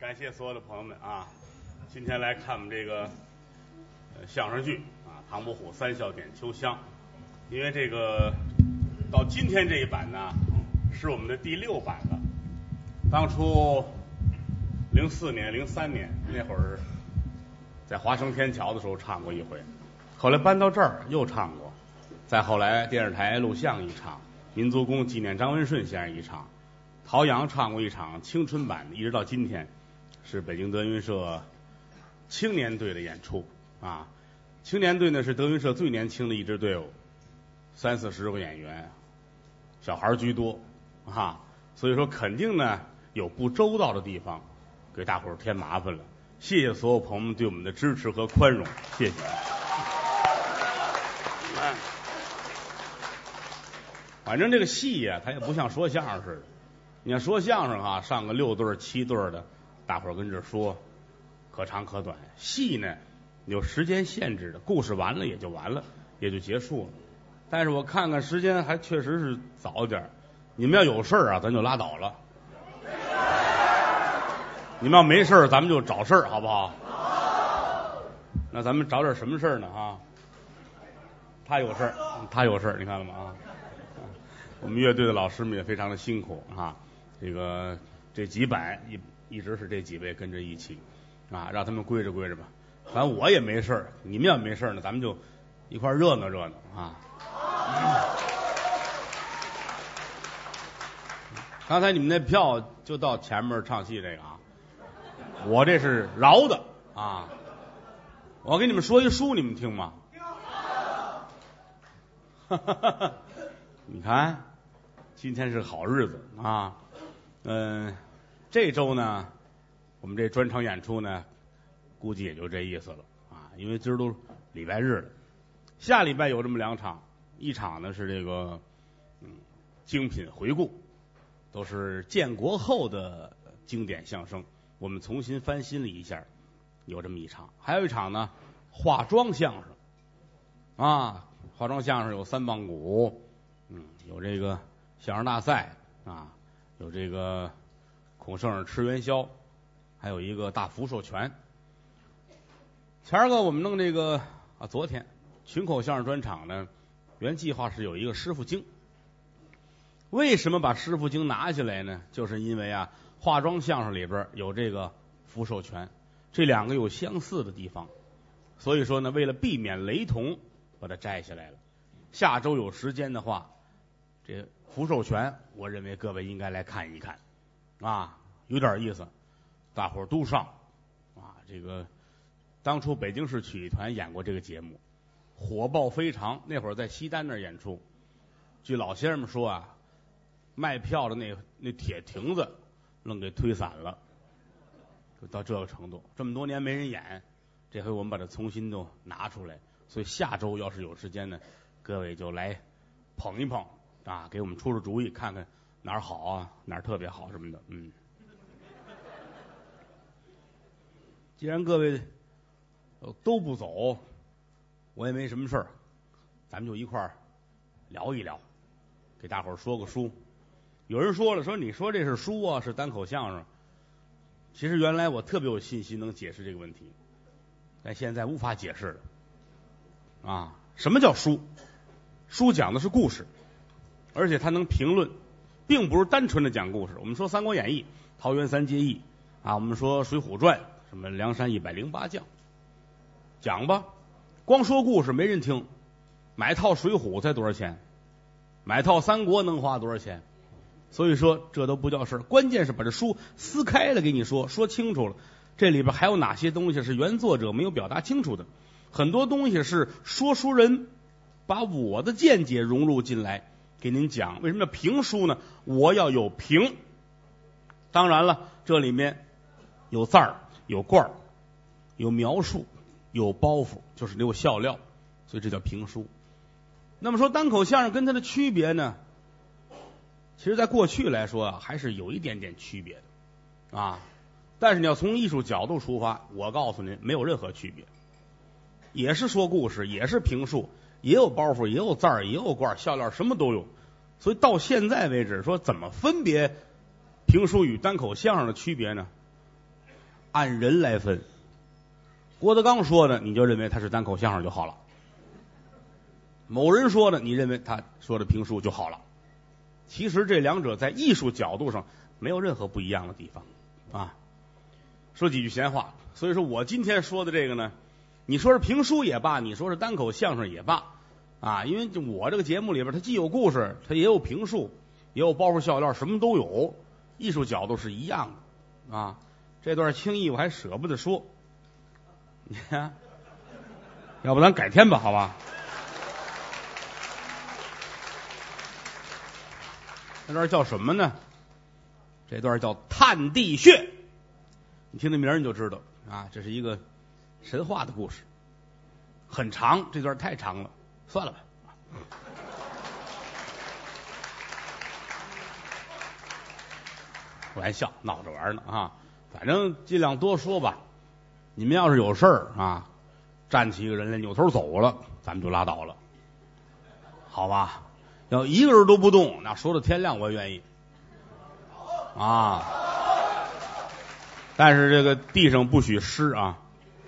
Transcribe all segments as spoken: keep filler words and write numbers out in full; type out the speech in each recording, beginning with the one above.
感谢所有的朋友们啊，今天来看我们这个呃相声剧啊，唐伯虎三笑点秋香。因为这个到今天这一版呢，是我们的第六版了。当初零四年、零三年那会儿，在华生天桥的时候唱过一回，后来搬到这儿又唱过，再后来电视台录像一场，民族宫纪念张文顺先生一场，陶阳唱过一场青春版的，一直到今天是北京德云社青年队的演出啊。青年队呢是德云社最年轻的一支队伍，三四十个演员，小孩居多啊，所以说肯定呢有不周到的地方，给大伙儿添麻烦了。谢谢所有朋友们对我们的支持和宽容，谢谢。反正这个戏呀、啊，它也不像说相声似的。你要说相声啊，上个六对七对的，大伙儿跟这说，可长可短。戏呢有时间限制的，故事完了也就完了，也就结束了。但是我看看时间还确实是早一点，你们要有事儿啊，咱就拉倒了；你们要没事儿，咱们就找事儿，好不好？那咱们找点什么事儿呢？啊，他有事儿，他有事儿，你看了吗？啊，我们乐队的老师们也非常的辛苦啊。这个这几版一一直是这几位跟着一起啊，让他们归着归着吧。反正我也没事儿，你们要没事儿呢，咱们就一块热闹热闹啊。刚才你们那票就到前面唱戏这个啊，我这是饶的啊。我给你们说一书，你们听吗？你看，今天是好日子啊。嗯，这周呢，我们这专场演出呢，估计也就这意思了啊，因为今儿都礼拜日了。下礼拜有这么两场，一场呢是这个嗯精品回顾，都是建国后的经典相声，我们重新翻新了一下，有这么一场。还有一场呢，化妆相声啊，化妆相声有三棒鼓，嗯，有这个相声大赛啊，有这个孔圣人吃元宵，还有一个大福寿全。前儿个我们弄这个啊，昨天群口相声专场呢，原计划是有一个师傅经。为什么把师傅经拿下来呢？就是因为啊，化妆相声里边有这个福寿全，这两个有相似的地方，所以说呢，为了避免雷同，把它摘下来了。下周有时间的话，这福寿全，我认为各位应该来看一看啊，有点意思，大伙儿都上啊。这个当初北京市曲艺团演过这个节目，火爆非常。那会儿在西单那儿演出，据老先生们说啊，卖票的那那铁亭子愣给推散了，就到这个程度。这么多年没人演，这回我们把它重新都拿出来，所以下周要是有时间呢，各位就来捧一捧啊，给我们出出主意，看看哪儿好啊，哪儿特别好什么的。嗯，既然各位都不走，我也没什么事儿，咱们就一块儿聊一聊，给大伙儿说个书。有人说了，说你说这是书啊，是单口相声。其实原来我特别有信心能解释这个问题，但现在无法解释了。啊，什么叫书？书讲的是故事，而且它能评论，并不是单纯的讲故事。我们说《三国演义》、桃园三结义啊，我们说《水浒传》，什么梁山一百零八将，讲吧。光说故事没人听，买套《水浒》才多少钱？买套《三国》能花多少钱？所以说这都不叫事，关键是把这书撕开了给你说，说清楚了。这里边还有哪些东西是原作者没有表达清楚的？很多东西是说书人把我的见解融入进来给您讲。为什么要评书呢？我要有评。当然了，这里面有字儿，有罐儿，有描述，有包袱，就是有笑料，所以这叫评书。那么说单口相声跟它的区别呢？其实在过去来说啊，还是有一点点区别的啊。但是你要从艺术角度出发，我告诉您，没有任何区别。也是说故事，也是评述，也有包袱，也有字儿，也有罐，笑料什么都有。所以到现在为止，说怎么分别评书与单口相声的区别呢？ 按人来分。郭德纲说的，你就认为他是单口相声就好了；某人说的，你认为他说的评书就好了。其实这两者在艺术角度上没有任何不一样的地方啊。说几句闲话，所以说我今天说的这个呢，你说是评书也罢，你说是单口相声也罢啊，因为我这个节目里边，它既有故事，它也有评述，也有包袱笑料，什么都有，艺术角度是一样的啊。这段轻易我还舍不得说，你看，要不咱改天吧，好吧？这段叫什么呢？这段叫探地穴。你听这名儿你就知道啊，这是一个神话的故事，很长，这段太长了，算了吧。玩笑，闹着玩呢啊，反正尽量多说吧。你们要是有事儿啊，站起一个人来扭头走了，咱们就拉倒了，好吧？要一个人都不动，那说到天亮我也愿意啊。但是这个地上不许湿啊，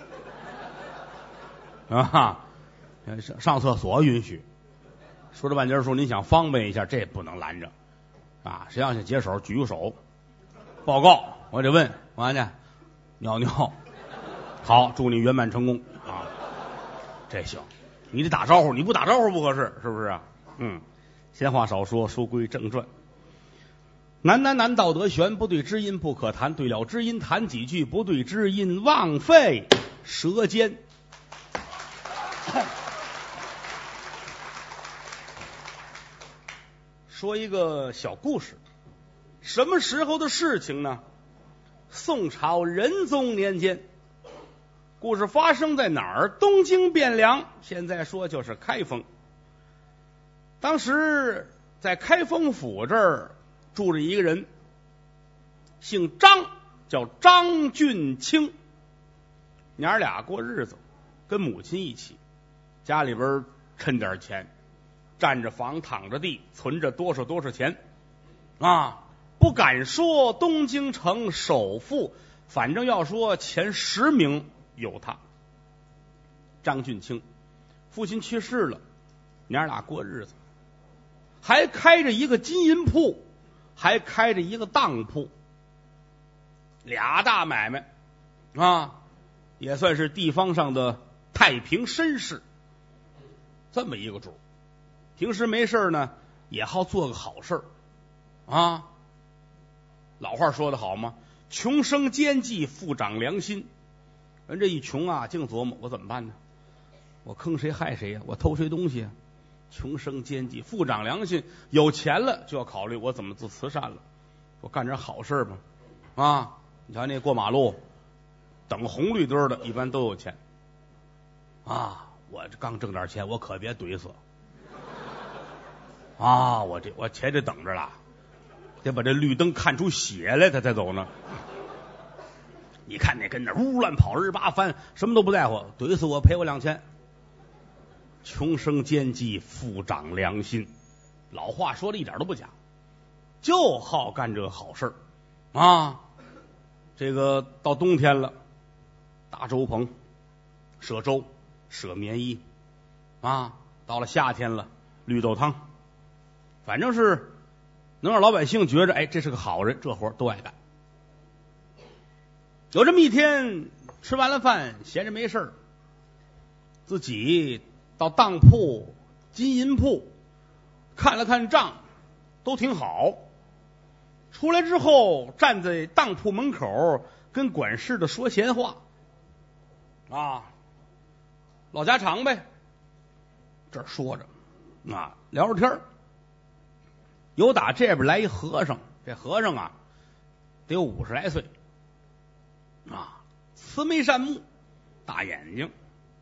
啊，上上厕所允许。说着半截说您想方便一下，这不能拦着啊！谁要想解手，举个手，报告，我得问，完了尿尿，好，祝你圆满成功啊！这行，你得打招呼，你不打招呼不合适，是不是啊？嗯，闲话少说，书归正传。难难难，道德悬，不对知音不可谈，对了知音谈几句，不对知音枉费舌尖。说一个小故事，什么时候的事情呢？宋朝仁宗年间，故事发生在哪儿？东京汴梁，现在说就是开封。当时在开封府这儿住着一个人，姓张，叫张俊清。娘俩过日子，跟母亲一起，家里边趁点钱，占着房躺着地，存着多少多少钱啊！不敢说东京城首富，反正要说前十名有他。张俊清父亲去世了，娘俩过日子，还开着一个金银铺，还开着一个当铺，俩大买卖啊，也算是地方上的太平绅士。这么一个主，平时没事呢，也好做个好事啊。老话说得好嘛，穷生奸计，富长良心。人这一穷啊，净琢磨我怎么办呢？我坑谁害谁呀、啊？我偷谁东西啊？穷生奸计，富长良心。有钱了就要考虑我怎么做慈善了，我干点好事吧。啊，你瞧那过马路等红绿灯的，一般都有钱啊。我这刚挣点钱，我可别怼死啊！我这我钱得等着了，得把这绿灯看出血来，他才走呢。你看那跟那呜乱跑，日八翻，什么都不在乎，怼死我赔我两千。穷生奸计，富长良心，老话说的一点都不假，就好干这个好事啊。这个到冬天了，搭粥棚，赊粥，赊棉衣啊。到了夏天了，绿豆汤，反正是能让老百姓觉着，哎，这是个好人，这活都爱干。有这么一天，吃完了饭，闲着没事儿，自己到当铺、金银铺看了看账，都挺好。出来之后，站在当铺门口跟管事的说闲话啊，老家常呗。这儿说着啊，聊着天儿，有打这边来一和尚，这和尚啊得有五十来岁啊，慈眉善目，大眼睛。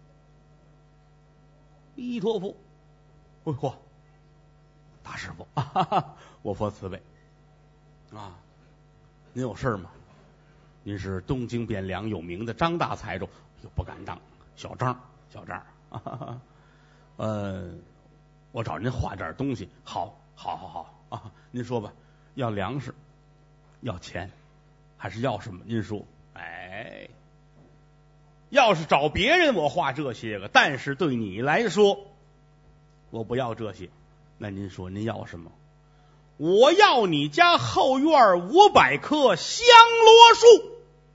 弥陀佛，哎嚯，大师傅，哈哈，我佛慈悲啊！您有事吗？您是东京汴梁有名的张大财主，又不敢当，小张，小张，哈哈，呃，我找您画点东西，好，好，好，好啊！您说吧，要粮食，要钱，还是要什么？您说，哎。 哎，要是找别人我画这些个，但是对你来说我不要这些。那您说您要什么？我要你家后院五百棵香罗树。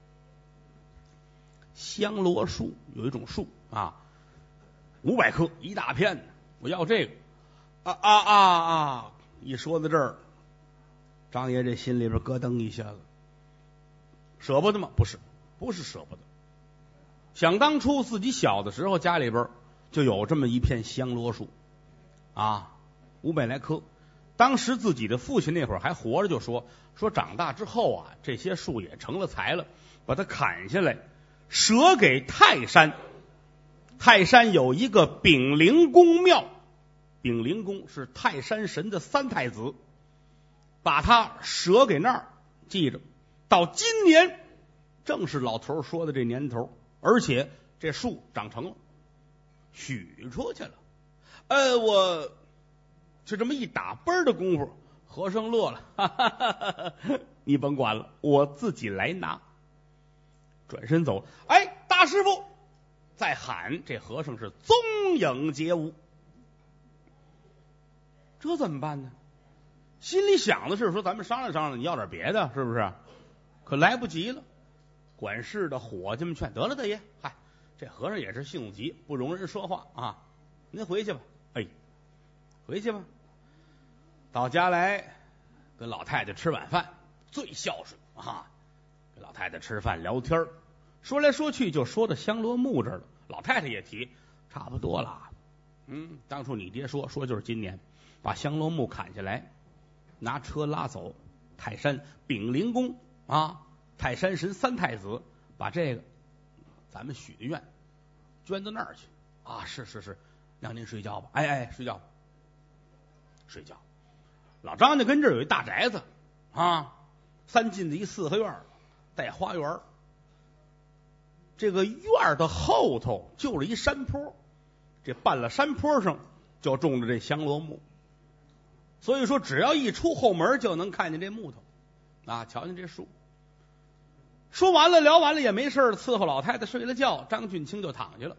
香罗树有一种树啊，五百棵一大片，我要这个。啊啊啊啊！一说到这儿，张爷这心里边咯噔一下子，舍不得吗？不是，不是舍不得。想当初自己小的时候，家里边就有这么一片香罗树啊，五百来棵。当时自己的父亲那会儿还活着，就说说长大之后啊，这些树也成了材了，把它砍下来，舍给泰山。泰山有一个炳灵公庙，炳灵公是泰山神的三太子，把它舍给那儿，记着，到今年正是老头说的这年头，而且这树长成了，许出去了。呃，我就这么一打奔的功夫，和尚乐了，哈哈哈哈，你甭管了，我自己来拿。转身走，哎，大师傅再喊，这和尚是踪影皆无。这怎么办呢？心里想的是说咱们商量商量，你要点别的，是不是？可来不及了。管事的伙计们劝，得了，大爷，嗨，这和尚也是性子急，不容人说话啊，您回去吧。哎，回去吧。到家来跟老太太吃晚饭，最孝顺啊，跟老太太吃饭聊天，说来说去就说到香罗木这儿了。老太太也提，差不多了。嗯，当初你爹说说就是今年把香罗木砍下来，拿车拉走。泰山炳灵公啊，泰山神三太子把这个咱们许的愿捐到那儿去啊！是是是，让您睡觉吧。哎哎，睡觉，睡觉。老张家跟这儿有一大宅子啊，三进的一四合院，带花园。这个院的后头就是一山坡，这半了山坡上就种着这香罗木，所以说只要一出后门就能看见这木头啊，瞧见这树。说完了聊完了也没事了，伺候老太太睡了觉，张俊清就躺下了，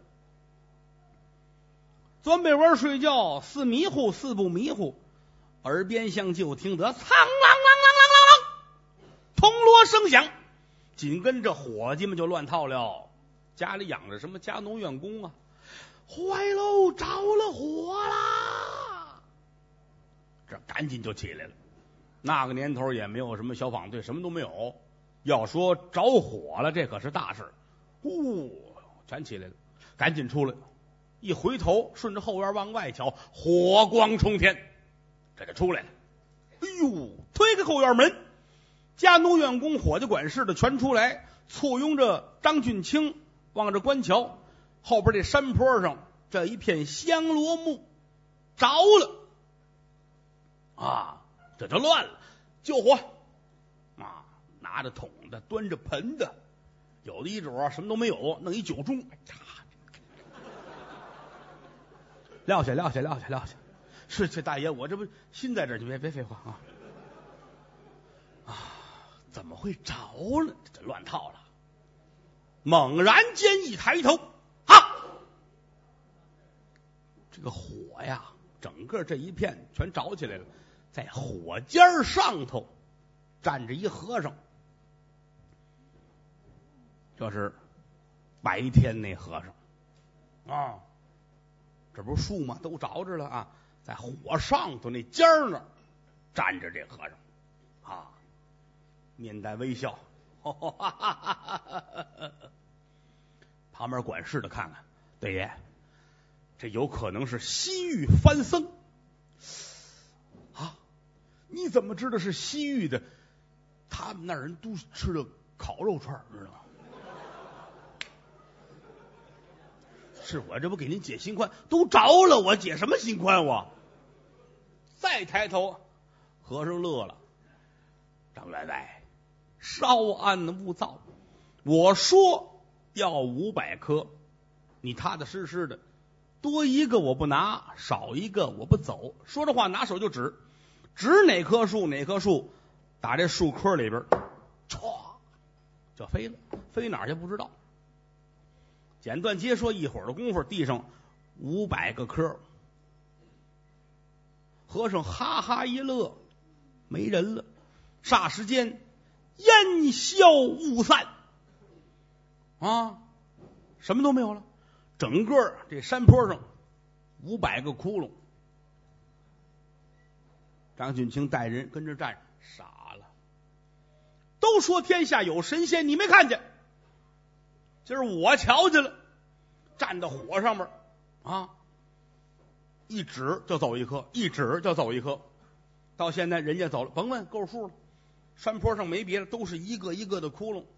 钻被窝睡觉，似迷糊似不迷糊，耳边厢就听得苍啷啷啷啷啷啷，铜锣声响，紧跟着伙计们就乱套了。家里养着什么家农院工啊，坏喽，着了火啦！这赶紧就起来了。那个年头也没有什么消防队，什么都没有。要说着火了，这可是大事。呼，全起来了，赶紧出来。一回头，顺着后院往外瞧，火光冲天，这就出来了。哎呦，推开后院门，家农院工、伙计、管事的全出来，簇拥着张俊清望着观瞧。后边这山坡上这一片香罗木着了啊，这就乱了，救火啊！拿着桶的，端着盆的，有的一主啊什么都没有，弄一酒盅，撂下撂下撂下撂下。是这大爷，我这不心在这儿，你别别废话啊啊！怎么会着了？这乱套了。猛然间一抬头，啊！这个火呀，整个这一片全着起来了，在火尖上头站着一和尚。这是白天那和尚啊，这不是树吗？都着着了啊，在火上头那尖儿那儿站着这和尚啊，面带微笑。旁边管事的看看，大爷，这有可能是西域番僧啊！你怎么知道是西域的？他们那人都吃的烤肉串，知道吗？是我这不给您解心宽，都着了，我解什么心宽？我再抬头，和尚乐了。张员外，稍安勿躁。我说要五百颗，你踏踏实实的，多一个我不拿，少一个我不走。说这话拿手就指，指哪棵树哪棵树，打这树棵里边，歘， 就飞了，飞哪儿去不知道。简短截说，一会儿的功夫，地上五百个颗，和尚哈哈一乐，没人了。霎时间烟消雾散，啊，什么都没有了。整个这山坡上五百个窟窿。张俊清带人跟着站，傻了。都说天下有神仙，你没看见？今儿我瞧见了，站到火上面啊，一指就走一颗，一指就走一颗。到现在人家走了，甭问，够数了。山坡上没别的，都是一个一个的窟窿。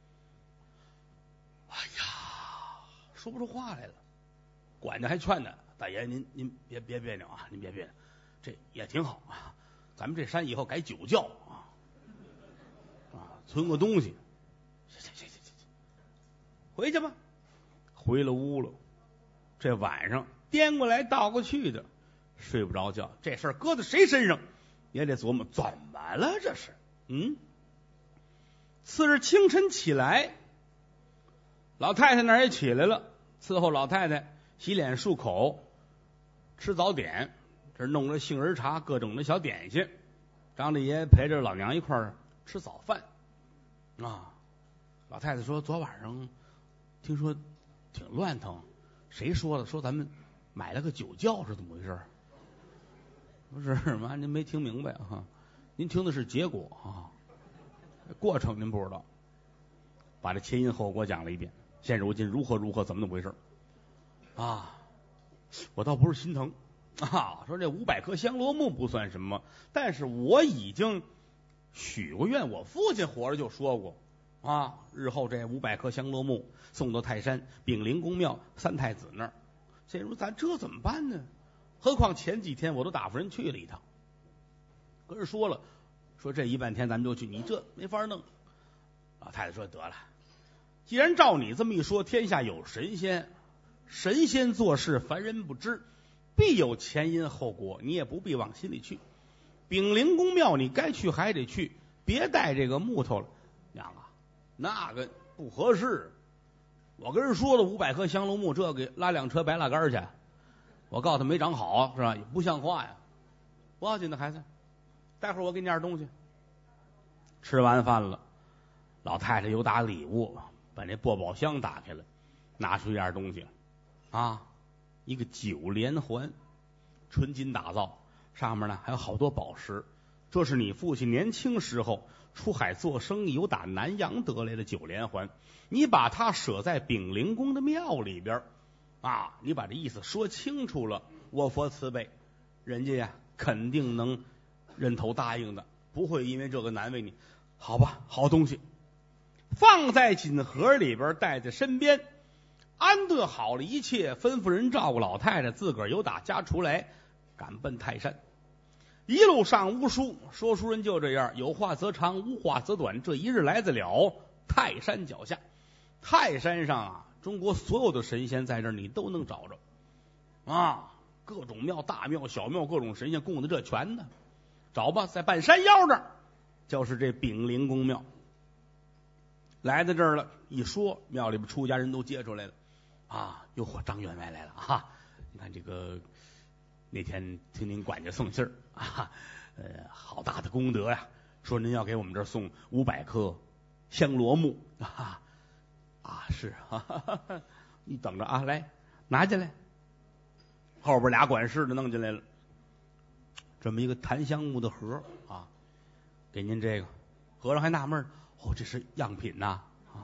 哎呀，说不出话来了。管家还劝他：“大爷，您您别别别扭啊，您别别扭，这也挺好啊。咱们这山以后改酒窖啊，啊，存个东西。行行行行行，回去吧。”回了屋了。这晚上颠过来倒过去的，睡不着觉。这事儿搁在谁身上，也得琢磨怎么了这是。嗯，次日清晨起来，老太太那儿也起来了，伺候老太太洗脸漱口，吃早点。这弄了杏仁茶，各种的小点心。张大爷陪着老娘一块儿吃早饭啊。老太太说：“昨晚上听说挺乱腾，谁说的？说咱们买了个酒窖是怎么回事？”不是妈，您没听明白啊？您听的是结果啊，过程您不知道。把这前因后果讲了一遍，现如今如何如何，怎么怎么回事啊？我倒不是心疼啊，说这五百棵香罗木不算什么，但是我已经许过愿，我父亲活着就说过啊，日后这五百棵香罗木送到泰山炳灵公庙三太子那儿。现如咱这怎么办呢？何况前几天我都打发人去了一趟，跟人说了，说这一半天咱们就去，你这没法弄。老太太说：“得了，既然照你这么一说，天下有神仙，神仙做事凡人不知，必有前因后果，你也不必往心里去。炳灵公庙你该去还得去，别带这个木头了。娘啊，那个不合适。我跟人说了，五百棵香罗木，这给拉两车白蜡杆去。我告诉他没长好，是吧？也不像话呀。不要紧的孩子，待会儿我给你点东西。”吃完饭了，老太太又打里屋把那簸宝箱打开了，拿出一样东西啊，一个九连环，纯金打造，上面呢还有好多宝石。这是你父亲年轻时候出海做生意，由打南洋得来的九连环，你把它舍在炳灵宫的庙里边啊，你把这意思说清楚了，我佛慈悲，人家呀肯定能认头答应的，不会因为这个难为你。好吧，好东西，放在锦盒里边，带在身边，安顿好了一切，吩咐人照顾老太太，自个儿由打家出来，赶奔泰山。一路上无书，说书人就这样，有话则长，无话则短。这一日来得了泰山脚下，泰山上啊，中国所有的神仙在这儿你都能找着啊，各种庙，大庙小庙，各种神仙供的这全呢。找吧，在半山腰那儿就是这炳灵公庙。来到这儿了，一说庙里边出家人都接出来了啊，哟嚯，张员外来了哈！你看这个那天听您管家送信儿啊，呃，好大的功德呀！说您要给我们这儿送五百棵香罗木啊啊，是啊，你等着啊，来拿进来。后边俩管事的弄进来了，这么一个檀香木的盒啊，给您这个。和尚还纳闷，哦，这是样品呐啊，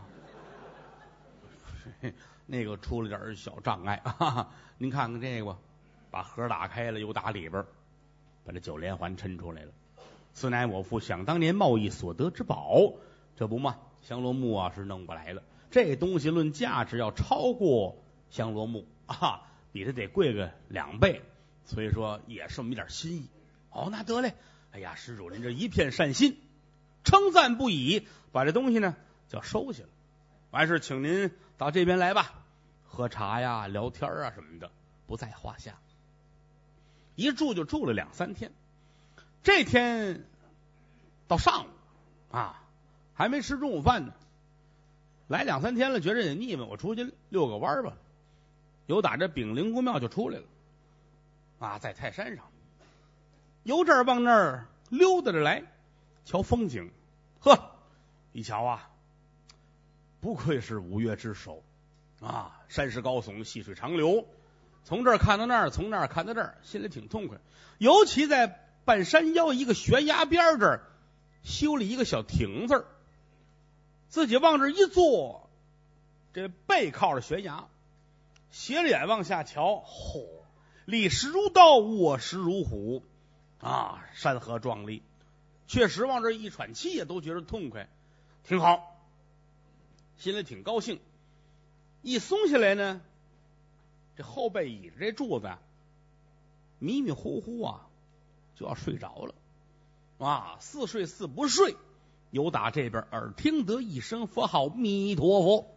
那个出了点小障碍啊，您看看这个吧。把盒打开了，又打里边把这九连环抻出来了。此乃我父想当年贸易所得之宝，这不嘛，香罗木啊是弄不来的，这东西论价值要超过香罗木啊，比它得贵个两倍，所以说也是我们一点心意。哦，那得嘞，哎呀，施主您这一片善心，称赞不已，把这东西呢就收下了。完事请您到这边来吧，喝茶呀、聊天啊什么的，不在话下。一住就住了两三天，这天到上午啊，还没吃中午饭呢， 来两三天了，觉着也腻歪，我出去遛个弯吧。由打这炳灵公庙就出来了，啊，在泰山上，由这儿往那儿溜达着来，瞧风景。呵，一瞧啊，不愧是五岳之首啊！山势高耸，细水长流，从这儿看到那儿，从那儿看到这儿，心里挺痛快。尤其在半山腰一个悬崖边这儿修了一个小亭子，自己往这一坐，这背靠着悬崖，斜着眼往下瞧，嚯，立石如刀，卧石如虎啊！山河壮丽，确实往这一喘气也都觉得痛快，挺好，心里挺高兴。一松下来呢，这后背倚着这柱子迷迷糊糊啊，就要睡着了啊！似睡似不睡，由打这边耳听得一声佛号，弥陀佛。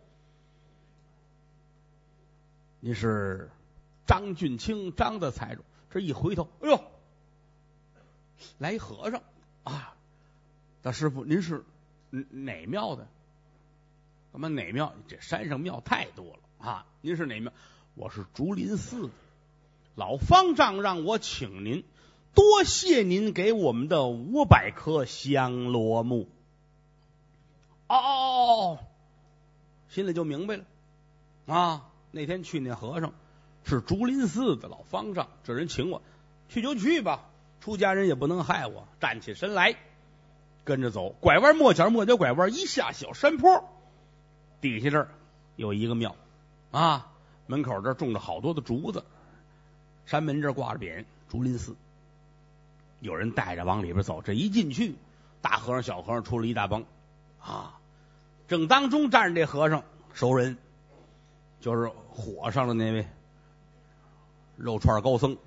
你是张俊清，张的财主，这一回头，哎呦，来一和尚啊！大师傅，您是哪庙的？怎么哪庙？这山上庙太多了啊！您是哪庙？我是竹林寺的。老方丈让我请您，多谢您给我们的五百棵香罗木。哦哦哦，心里就明白了啊！那天去那和尚是竹林寺的老方丈，这人请我去就去吧，出家人也不能害我。站起身来，跟着走，拐弯抹角，抹角拐弯，一下小山坡，底下这儿有一个庙啊，门口这儿种着好多的竹子，山门这儿挂着匾竹林寺。有人带着往里边走，这一进去，大和尚小和尚出了一大帮啊，正当中站着这和尚，熟人，就是火上的那位肉串高僧。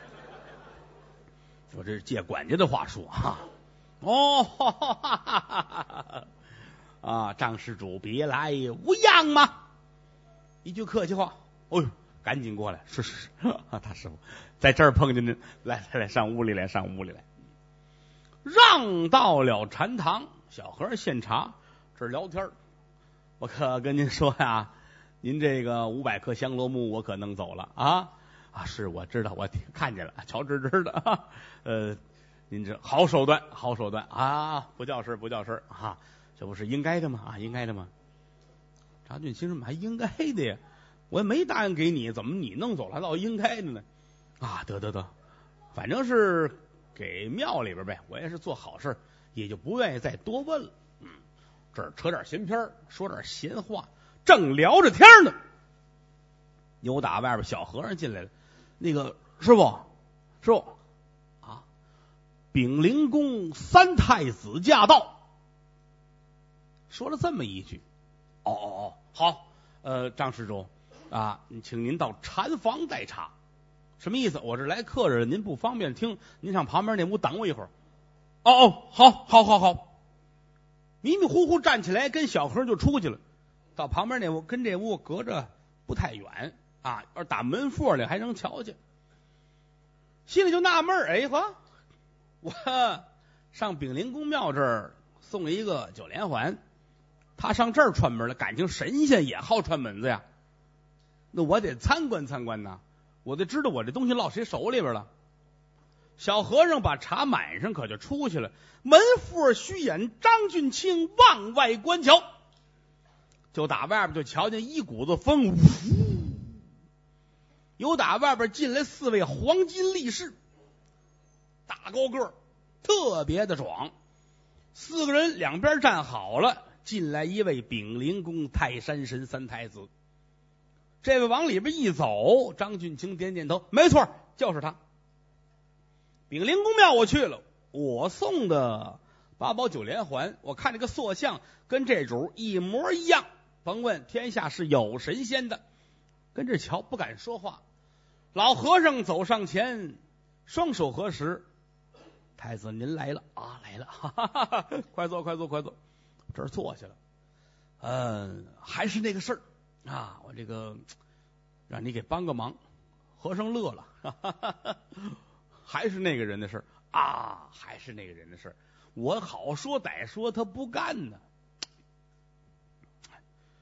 我这是借管家的话说哈、啊，哦，哈哈哈哈哈啊，张施主别来无恙吗？一句客气话，哦呦，赶紧过来，是是是，啊，大师傅在这儿碰见您，来来来，上屋里来，上屋里来。让到了禅堂，小和尚献茶，这儿聊天。我可跟您说呀，您这个五百棵香罗木我可弄走了啊啊！是我知道，我看见了，瞧直直的啊。呃，您这好手段，好手段啊！不叫事不叫事啊，这不是应该的吗？啊，应该的吗？张俊清说：“还应该的呀，我也没答应给你，怎么你弄走了还倒应该的呢？”啊，得得得，反正是给庙里边呗，我也是做好事，也就不愿意再多问了。嗯，这儿扯点闲篇，说点闲话，正聊着天呢，有打外边小和尚进来了。那个师傅，师傅啊，炳灵宫三太子驾到，说了这么一句。哦哦哦，好，呃，张施主啊，请您到禅房待茶。什么意思？我这来客人，您不方便听，您上旁边那屋等我一会儿。哦哦，好，好，好，好。迷迷糊糊站起来，跟小和尚就出去了。到旁边那屋，跟这屋隔着不太远啊，要是打门缝里还能瞧见。心里就纳闷儿，哎呵，我上炳灵宫庙这儿送了一个九连环，他上这儿串门了，感情神仙也好串门子呀，那我得参观参观呐。我得知道我这东西落谁手里边了。小和尚把茶满上，可就出去了。门缝虚掩，张俊清往外观瞧，就打外边就瞧见一股子风，呜，有打外边进来四位黄金力士，大高个儿，特别的壮。四个人两边站好了，进来一位炳灵宫泰山神三太子。这位往里边一走，张俊清点点头，没错，就是他。炳灵宫庙我去了，我送的八宝九连环，我看这个塑像跟这主一模一样，甭问，天下是有神仙的。跟这瞧，不敢说话。老和尚走上前，双手合十，太子您来了啊，来了，哈哈哈哈，快坐快坐快坐，这儿坐下了。嗯，还是那个事儿啊，我这个让你给帮个忙。和尚乐了，哈哈哈哈，还是那个人的事儿啊，还是那个人的事儿。我好说歹说，他不干呢。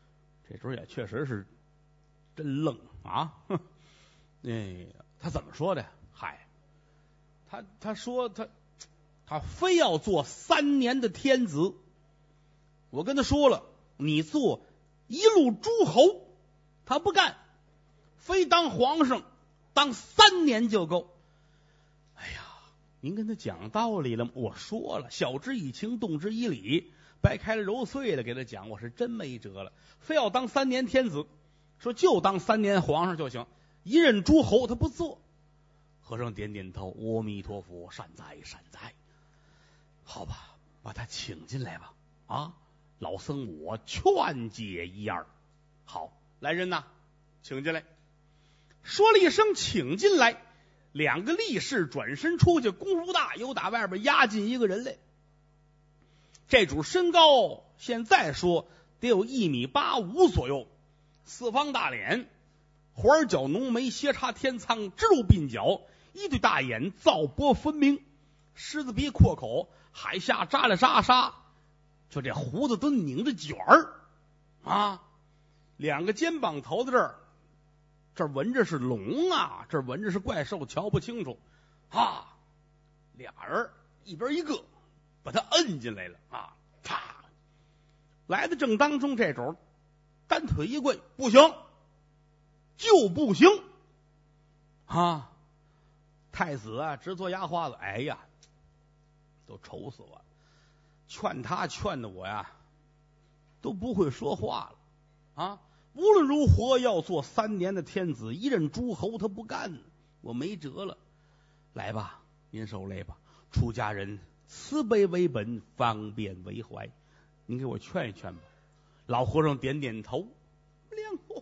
这时候也确实是真愣啊！哼，哎，他怎么说的？嗨，他他说他他非要做三年的天子。我跟他说了，你做一路诸侯，他不干，非当皇上当三年就够。哎呀，您跟他讲道理了吗？我说了，晓之以情，动之以理，掰开了揉碎了给他讲，我是真没辙了，非要当三年天子，说就当三年皇上就行，一任诸侯他不做。和尚点点头，阿弥陀佛，善哉善哉。好吧，把他请进来吧。啊，老僧我劝解一二。好，来人呐，请进来。说了一声请进来，两个力士转身出去，功夫大，又打外边压进一个人来。这主身高现在说得有一米八五左右，四方大脸，环角浓眉，斜插天苍，直入鬓角，一对大眼，皂薄分明，狮子鼻阔口，海下扎了扎沙，就这胡子都拧着卷儿啊！两个肩膀头子这儿，这儿纹着是龙啊，这儿纹着是怪兽，瞧不清楚啊！俩人一边一个，把他摁进来了啊！啪！来的正当中，这种单腿一跪，不行，就不行啊！太子啊，直嘬牙花子，哎呀，都愁死我了！劝他劝的我呀，都不会说话了啊！无论如何要做三年的天子，一任诸侯，他不干，我没辙了。来吧，您受累吧，出家人慈悲为本，方便为怀，您给我劝一劝吧。老和尚点点头，两步，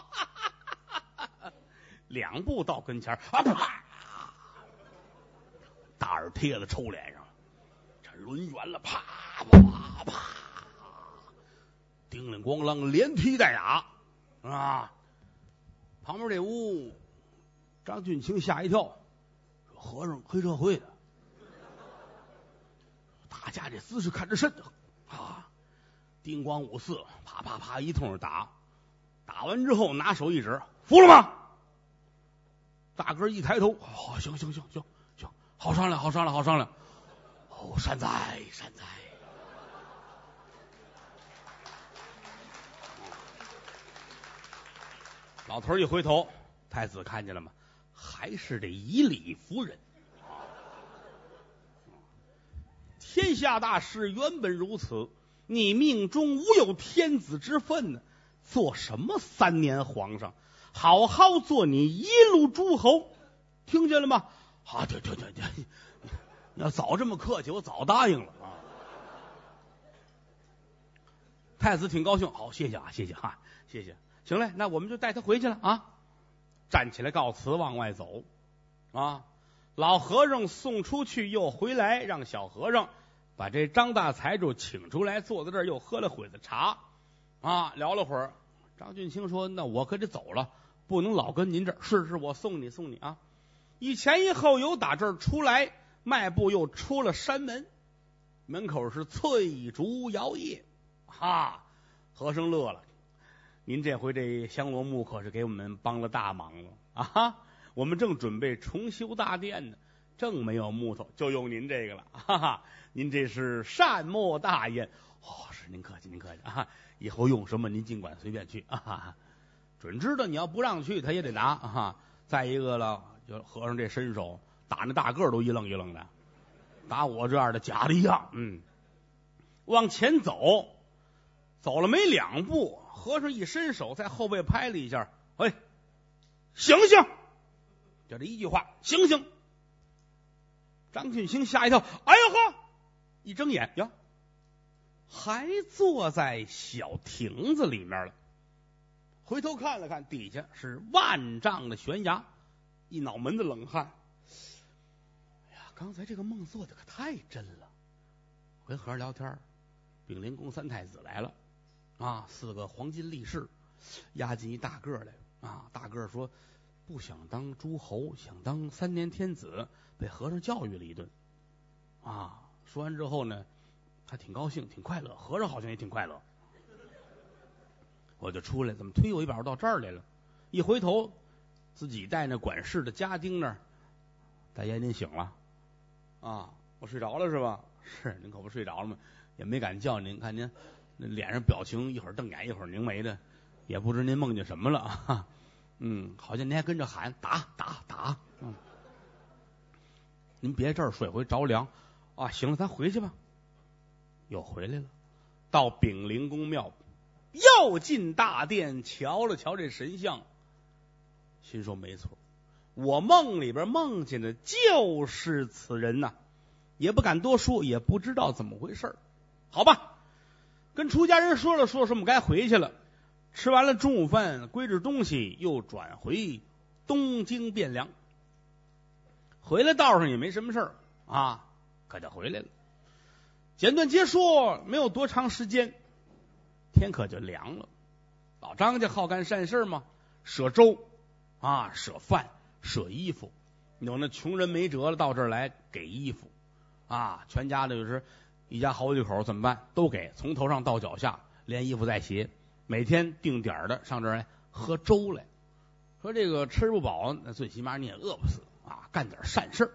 两步到跟前啊，啪！大耳贴子抽脸上，这抡圆了，啪啪啪，叮铃咣啷，连踢带打啊！旁边这屋，张俊卿吓一跳，说和尚黑社会的，打架这姿势看着瘆得啊！叮咣五四，啪啪啪一通打，打完之后拿手一指，服了吗？大哥一抬头，哦，行行行行行，好商量好商量好商量，哦，善哉善哉。老头一回头，太子看见了吗？还是这以礼服人。天下大事原本如此，你命中无有天子之分呢，做什么三年皇上？好好做你一路诸侯，听见了吗？啊，对对对对，要早这么客气，我早答应了啊。太子挺高兴，好，谢谢啊，谢谢哈、啊，谢谢。行嘞，那我们就带他回去了啊！站起来告辞，往外走啊！老和尚送出去，又回来，让小和尚把这张大财主请出来，坐在这儿又喝了会子茶啊，聊了会儿。张俊卿说：“那我可得走了，不能老跟您这儿。”是是，我送你送你啊！一前一后有打这儿出来，迈步又出了山门，门口是翠竹摇曳，哈！和尚乐了。您这回这香罗木可是给我们帮了大忙了啊！我们正准备重修大殿呢，正没有木头，就用您这个了，哈哈！您这是善莫大焉。哦，是您客气，您客气啊！以后用什么您尽管随便去啊！准知道你要不让去，他也得拿啊！再一个了，就和尚这身手，打那大个儿都一愣一愣的，打我这样的假的一样。嗯，往前走，走了没两步。和尚一伸手在后背拍了一下，哎，醒醒！就这一句话，醒醒！张俊卿吓一跳，哎呀呵！一睁眼呀，还坐在小亭子里面了。回头看了看，底下是万丈的悬崖，一脑门子冷汗。哎呀，刚才这个梦做的可太真了。跟和尚聊天，炳灵宫三太子来了。啊，四个黄金力士押进一大个来啊！大个说不想当诸侯，想当三年天子，被和尚教育了一顿啊！说完之后呢，他挺高兴，挺快乐。和尚好像也挺快乐。 我就出来，怎么推我一把到这儿来了？一回头，自己带那管事的家丁那儿，大爷您醒了啊？我睡着了是吧？是，您可不睡着了吗？也没敢叫您，看您那脸上表情一会儿瞪眼一会儿凝眉的，也不知您梦见什么了啊。嗯，好像您还跟着喊打打打。嗯，您别这儿睡，回着凉啊。行了，咱回去吧。又回来了，到炳灵公庙，又进大殿，瞧了瞧这神像，心说没错，我梦里边梦见的就是此人呐、啊，也不敢多说，也不知道怎么回事。好吧，跟出家人说了说，说我们该回去了。吃完了中午饭，归置东西，又转回东京汴梁。回来道上也没什么事儿啊，可就回来了。简短结说，没有多长时间，天可就凉了。老张家好干善事嘛，舍粥啊，舍饭，舍衣服。有那穷人没辙了，到这儿来给衣服啊，全家的有时一家好几口怎么办？都给，从头上到脚下，连衣服带鞋。每天定点的上这儿来喝粥来，说这个吃不饱，那最起码你也饿不死啊，干点善事。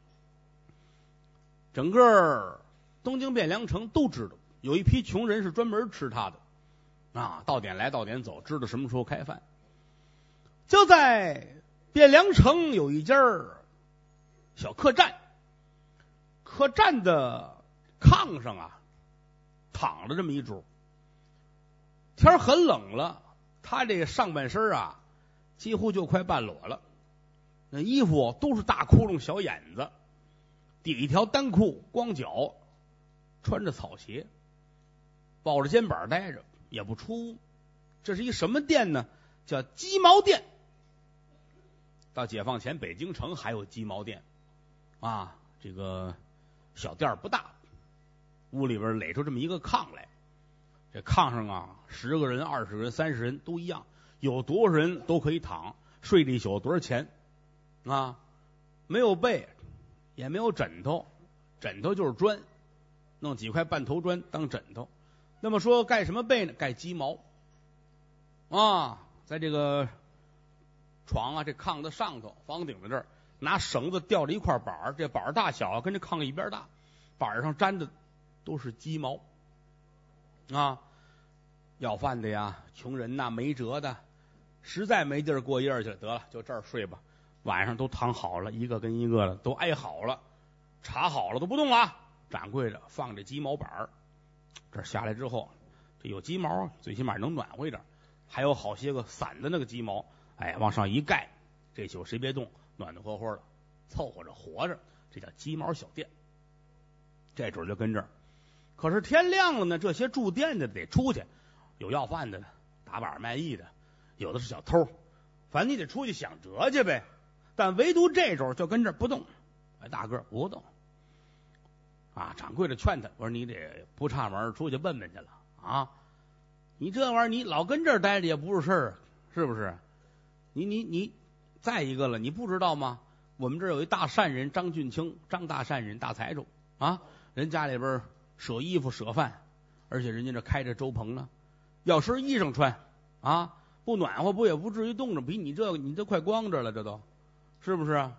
整个东京汴梁城都知道，有一批穷人是专门吃他的啊，到点来到点走，知道什么时候开饭。就在汴梁城有一家小客栈，客栈的炕上啊躺着这么一主。天很冷了，他这个上半身啊几乎就快半裸了，那衣服都是大窟窿小眼子，底一条单裤，光脚，穿着草鞋，抱着肩膀待着，也不出屋。这是一什么店呢？叫鸡毛店。到解放前，北京城还有鸡毛店啊，这个小店不大，屋里边垒出这么一个炕来。这炕上啊，十个人、二十个人、三十人都一样，有多少人都可以躺，睡这一宿多少钱啊？没有被，也没有枕头，枕头就是砖，弄几块半头砖当枕头。那么说盖什么被呢？盖鸡毛啊，在这个床啊，这炕的上头，房顶的这儿，拿绳子吊着一块板儿，这板儿大小跟这炕一边大，板儿上粘的都是鸡毛。啊，要饭的呀，穷人呐，没辙的，实在没地儿过夜去了，得了，就这儿睡吧。晚上都躺好了，一个跟一个的都挨好了，查好了都不动啊。掌柜的放这鸡毛板儿，这下来之后，这有鸡毛，最起码能暖和一点。还有好些个散的那个鸡毛，哎，往上一盖，这宿谁别动，暖暖和和的，凑合着活着，这叫鸡毛小店。这准就跟这儿。可是天亮了呢，这些住店的得出去，有要饭的，打板卖艺的，有的是小偷，反正你得出去想辙去呗。但唯独这种就跟这儿不动，哎，大个不动啊！掌柜的劝他，我说你得不差门出去问问去了啊！你这玩意儿你老跟这儿待着也不是事儿，是不是？你你你，再一个了，你不知道吗？我们这儿有一大善人张俊清，张大善人大财主啊，人家里边舍衣服舍饭，而且人家这开着粥棚呢，要身衣裳穿啊，不暖和不也不至于冻着，比你这你这快光着了，这都是不是？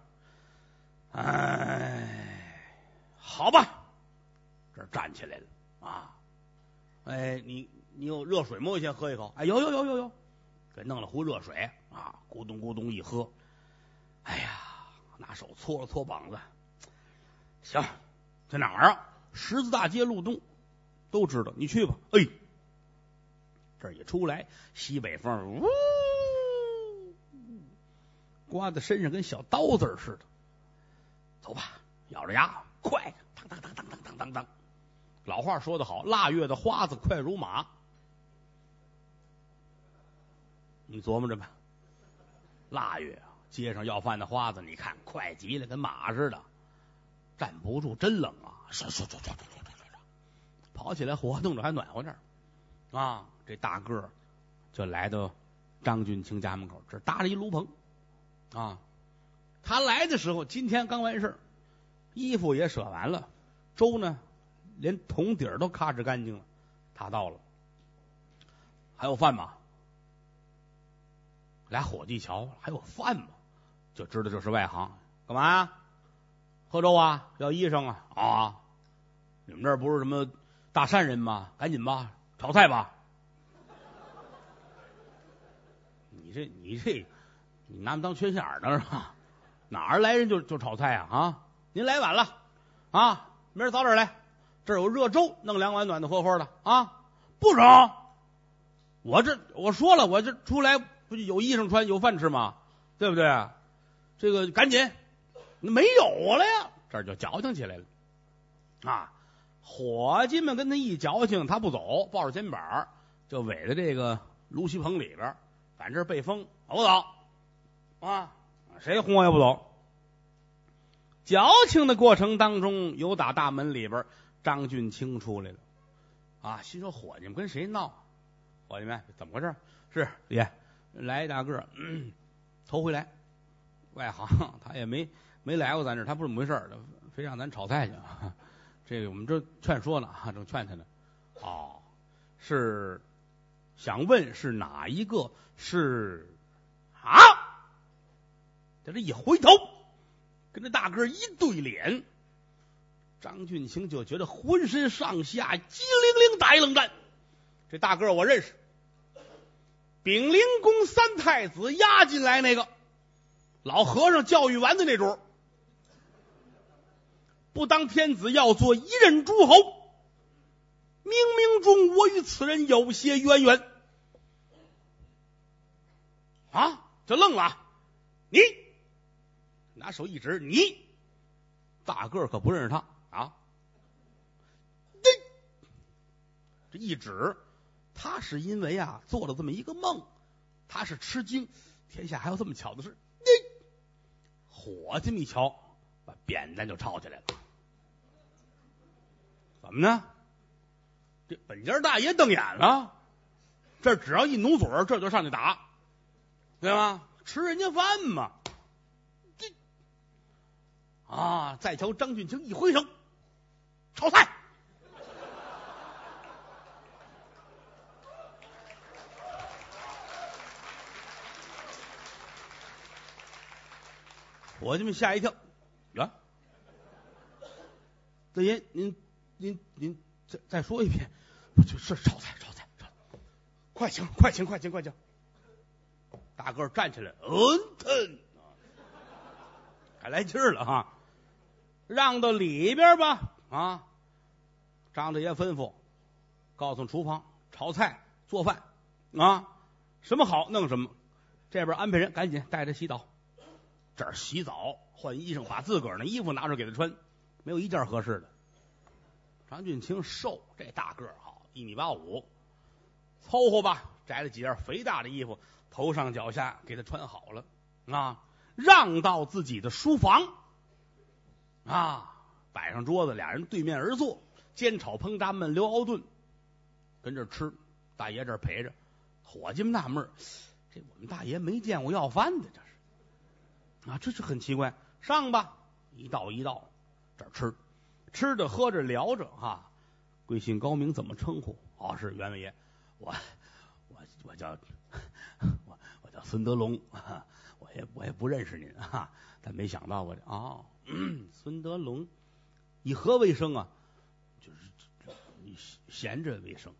哎，好吧，这站起来了啊！哎，你你有热水吗？我先喝一口。哎，有有有有有，给弄了壶热水啊，咕咚咕咚一喝，哎呀，拿手搓了搓膀子，行，在哪儿啊？十字大街路东，都知道，你去吧。哎，这儿一出来，西北风，呜，刮在身上跟小刀子似的。走吧，咬着牙，快，当当当当当当当当。老话说得好，腊月的花子快如马。你琢磨着吧，腊月啊，街上要饭的花子，你看快极了，跟马似的，站不住，真冷啊！唰唰唰唰唰唰唰，跑起来活动着还暖和点啊！这大个儿就来到张俊清家门口，这搭着一炉棚啊。他来的时候，今天刚完事，衣服也舍完了，粥呢连桶底儿都咔哧干净了。他到了，还有饭吗？ 俩伙计一瞧，还有饭吗？就知道这是外行。干嘛呀？喝粥啊？要衣裳啊？啊！你们这儿不是什么大善人吗？赶紧吧，炒菜吧。你这你这你拿我们当缺心眼儿呢是吧？哪儿来人就就炒菜啊？啊！您来晚了啊！明儿早点来，这儿有热粥，弄两碗暖暖和和的啊！不成，我这我说了，我这出来不就有衣裳穿，有饭吃吗？对不对？这个赶紧，没有了呀，这儿就矫情起来了啊！伙计们跟他一矫情，他不走，抱着肩膀就围在这个炉锡棚里边，反正被风走不走啊？谁轰我也不走。矫情的过程当中，有打大门里边张俊清出来了啊！心说伙计们跟谁闹？伙计们怎么回事？是爷来一大个，嗯，头回来，外行，他也没没来过咱这，他不是怎么回事，非让咱炒菜去。这个我们这劝说呢，正劝他呢。哦，是想问是哪一个？是啊？在这一回头，跟这大个一对脸，张俊清就觉得浑身上下激灵灵打一冷战。这大个我认识，炳灵宫三太子押进来那个老和尚教育完的那主，不当天子要做一任诸侯，冥冥中我与此人有些渊源啊！就愣了，你拿手一指，你大个可不认识他啊！这一指，他是因为啊做了这么一个梦，他是吃惊，天下还有这么巧的事。伙计们一瞧，把扁担就抄起来了。怎么呢？这本家大爷瞪眼了，这只要一努嘴儿，这就上去打，对吗？吃人家饭嘛。这啊，再瞧张俊清一挥手，炒菜。伙计们吓一跳，呀，大爷，您您您再再说一遍，就是炒菜炒菜炒菜，快请快请快请快请！大个站起来，嗯腾，还来劲儿了哈，让到里边吧啊！张大爷吩咐，告诉厨房炒菜做饭啊，什么好弄什么，这边安排人赶紧带着洗澡。这儿洗澡换衣裳，把自个儿那衣服拿出来给他穿，没有一件合适的。张俊清瘦，这大个儿好，一米八五，凑合吧，摘了几件肥大的衣服，头上脚下给他穿好了啊，让到自己的书房啊，摆上桌子，俩人对面而坐，煎炒烹炸焖溜熬炖，跟这吃。大爷这儿陪着，伙计们纳闷，这我们大爷没见过要饭的，这是。啊，这是很奇怪。上吧，一道一道，这儿吃，吃着喝着聊着哈。贵姓高明，怎么称呼？哦，是袁伟爷，我我我叫我我叫孙德龙，我也我也不认识您啊，但没想到我这哦，嗯、孙德龙，以何为生啊？就是以闲着为生。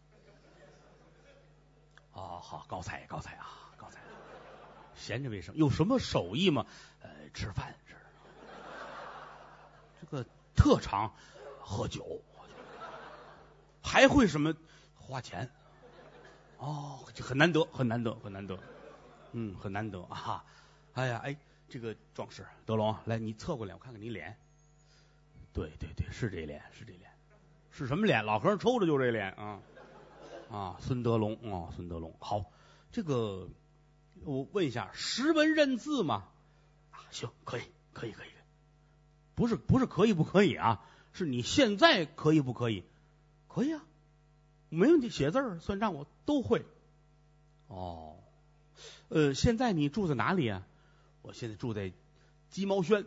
哦，好，高才高才啊，高才。闲着为生，有什么手艺吗？呃，吃饭是。这个特长，喝酒，还会什么花钱？哦，很难得，很难得，很难得，嗯，很难得啊！哎呀，哎，这个壮士德龙，来，你侧过脸，我看看你脸。对对对，是这脸，是这脸，是什么脸？老和尚抽着就这脸啊啊！孙德龙，哦，孙德龙，好，这个。我问一下，识文认字吗？啊，行，可以，可以，可以。不是，不是可以不可以啊？是你现在可以不可以？可以啊，没问题。写字儿、算账我都会。哦，呃，现在你住在哪里啊？我现在住在鸡毛轩。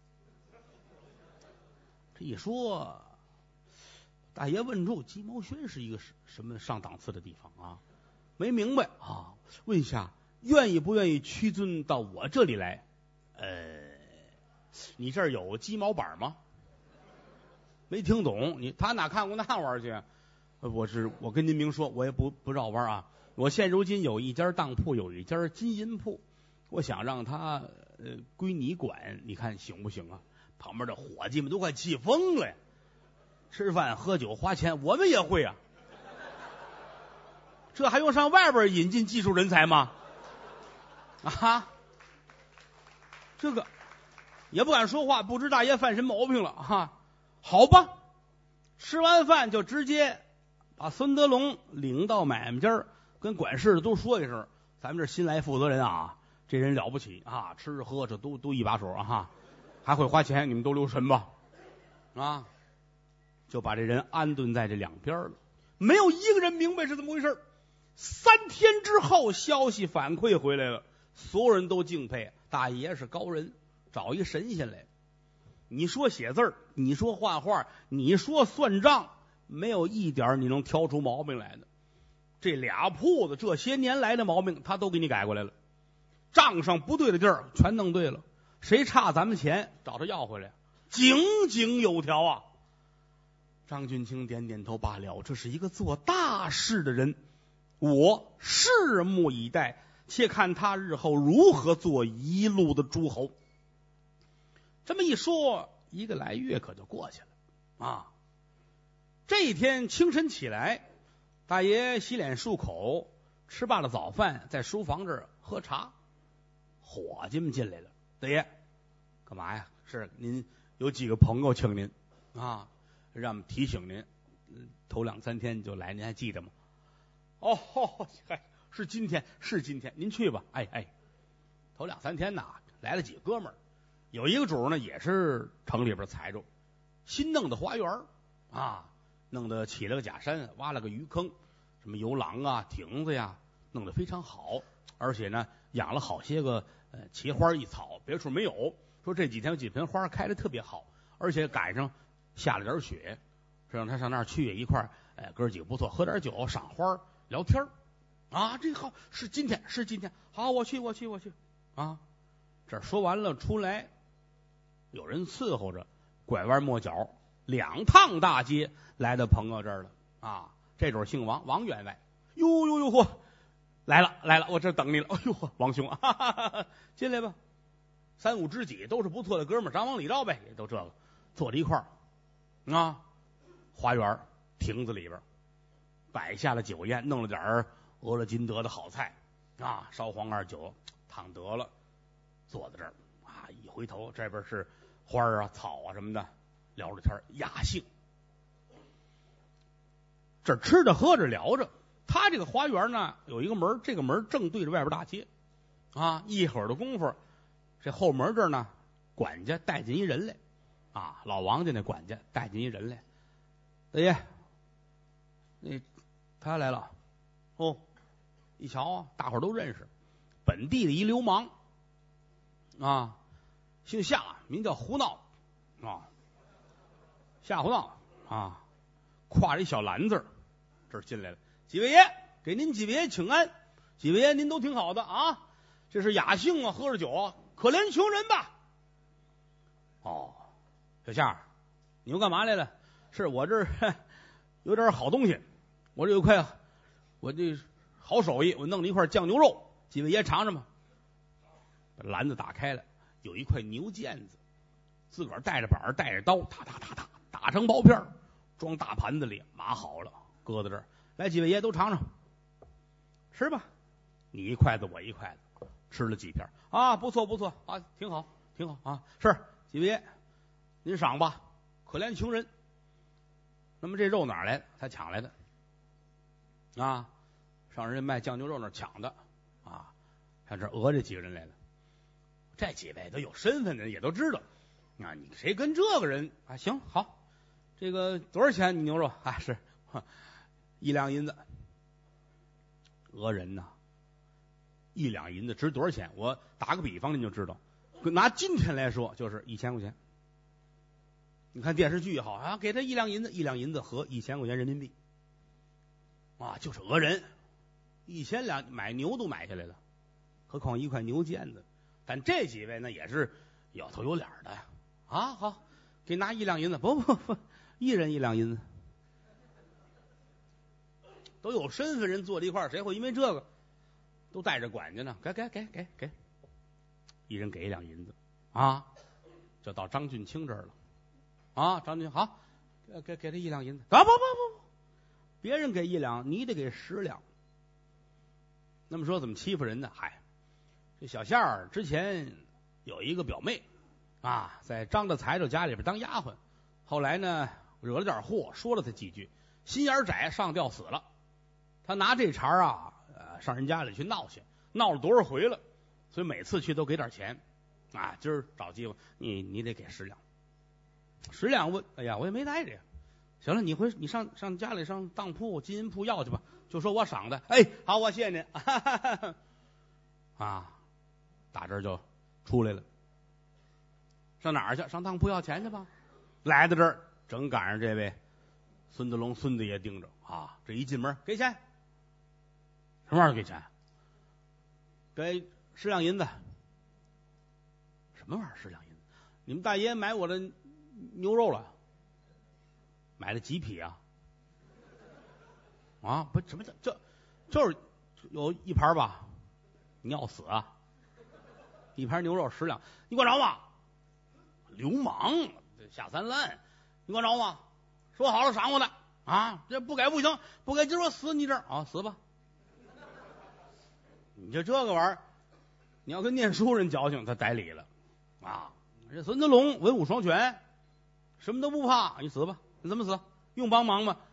这一说，大爷问住，鸡毛轩是一个什么上档次的地方啊？没明白啊？问一下。 愿意不愿意屈尊到我这里来？呃，你这儿有鸡毛板吗？没听懂，你他哪看过那玩意儿去？呃，我是我跟您明说，我也不不绕弯啊。我现如今有一家当铺，有一家金银铺，我想让他呃归你管，你看行不行啊？旁边的伙计们都快气疯了呀！吃饭喝酒花钱，我们也会啊，这还用上外边引进技术人才吗？啊，这个也不敢说话，不知大爷犯什么毛病了哈。好吧，吃完饭就直接把孙德龙领到买卖间，跟管事的都说一声，咱们这新来负责人啊，这人了不起啊，吃喝这都都一把手啊哈，还会花钱，你们都留神吧啊。就把这人安顿在这两边了，没有一个人明白是怎么回事。三天之后，消息反馈回来了，所有人都敬佩大爷是高人，找一神仙来。你说写字儿，你说画画，你说算账，没有一点你能挑出毛病来的。这俩铺子这些年来的毛病，他都给你改过来了。账上不对的地儿全弄对了，谁差咱们钱，找他要回来，井井有条啊。张俊清点点头，罢了，这是一个做大事的人，我拭目以待，且看他日后如何做一路的诸侯。这么一说，一个来月可就过去了啊。这一天清晨起来，大爷洗脸漱口，吃罢了早饭，在书房这儿喝茶。伙计们进来了，大爷干嘛呀？是您有几个朋友请您啊，让我们提醒您，头两三天就来，您还记得吗？哦，嗨，是今天，是今天，您去吧。哎哎，头两三天呐，来了几个哥们儿，有一个主呢也是城里边踩着，新弄的花园啊，弄得起了个假山，挖了个鱼坑，什么游廊啊、亭子呀，弄得非常好，而且呢养了好些个呃奇花异草，别处没有。说这几天有几盆花开得特别好，而且赶上下了点雪，让他上那儿去一块儿，哎，哥几个不错，喝点酒，赏花，聊天啊。这好是今天，是今天，好，我去，我去，我去啊。这说完了出来，有人伺候着，拐弯抹角，两趟大街来到朋友这儿了啊。这准姓王，王员外，呦呦呦嚯，来了来了，我这等你了。哎呦，王兄啊，进来吧。三五知己都是不错的哥们儿，张王李赵呗，也都这个坐在一块儿啊。花园亭子里边摆下了酒宴，弄了点儿俄勒金德的好菜啊，烧黄二酒躺得了，坐在这儿啊，一回头这边是花啊草啊什么的，聊着天雅兴。这吃着喝着聊着，他这个花园呢有一个门，这个门正对着外边大街啊。一会儿的功夫，这后门这儿呢，管家带进一人来啊，老王家那管家带进一人来。大爷，那他来了哦。一瞧啊，大伙儿都认识，本地的一流氓啊，姓夏，名叫胡闹啊，夏胡闹啊，挎着一小篮子，这儿进来了。几位爷，给您几位爷请安。几位爷您都挺好的啊，这是雅兴啊，喝着酒啊，可怜穷人吧。哦，小夏，你们干嘛来了？是我这儿有点好东西，我这有块，我这好手艺，我弄了一块酱牛肉，几位爷尝尝吧。把篮子打开了，有一块牛腱子，自个儿带着板带着刀，哒哒哒哒打成薄片，装大盘子里，码好了，搁在这儿。来，几位爷都尝尝，吃吧。你一筷子，我一筷子，吃了几片啊，不错不错啊，挺好挺好啊。是几位爷，您赏吧，可怜穷人。那么这肉哪儿来的？他抢来的啊，上人卖酱牛肉那儿抢的啊，上这讹这几个人来了。这几位都有身份的人也都知道啊，你谁跟这个人啊？行好，这个多少钱？你牛肉啊？是一两银子。讹人呐，一两银子值多少钱？我打个比方您就知道，拿今天来说就是一千块钱。你看电视剧也好啊，给他一两银子，一两银子合一千块钱人民币啊，就是讹人。一千两买牛都买下来了何况一块牛腱子。但这几位呢也是有头有脸的啊，好，给拿一两银子，不不不，一人一两银子，都有身份人坐在一块儿，谁会因为这个都带着管家呢？给给给给给，一人给一两银子啊，就到张俊清这儿了啊。张俊好，给给给他一两银子，啊不不不不，别人给一两，你得给十两。那么说怎么欺负人呢？嗨，这小夏儿之前有一个表妹啊，在张大财主家里边当丫鬟，后来呢惹了点祸，说了他几句，心眼窄，上吊死了。他拿这茬啊，呃，上人家里去闹去，闹了多少回了，所以每次去都给点钱啊。今儿找机会，你你得给十两，十两问，哎呀，我也没带着呀。行了，你回你上上家里上当铺金银铺要去吧，就说我赏的。哎，好，我谢谢您。哈哈哈啊，打这儿就出来了，上哪儿去？上当铺要钱去吧。来到这儿，正赶上这位孙德龙孙子爷盯着啊，这一进门给钱，什么玩意儿给钱？给十两银子。什么玩意儿十两银子？你们大爷买我的牛肉了？买了几匹啊？啊，不，什么叫这？就是有一盘吧？你要死啊！一盘牛肉十两，你管着吗？流氓，下三滥，你管着吗？说好了赏我的啊，这不给不行，不给今儿我死你这儿啊，死吧！你就这个玩意儿，你要跟念书人矫情，他逮理了啊！这孙德龙文武双全，什么都不怕，你死吧！你怎么死？用帮忙吗？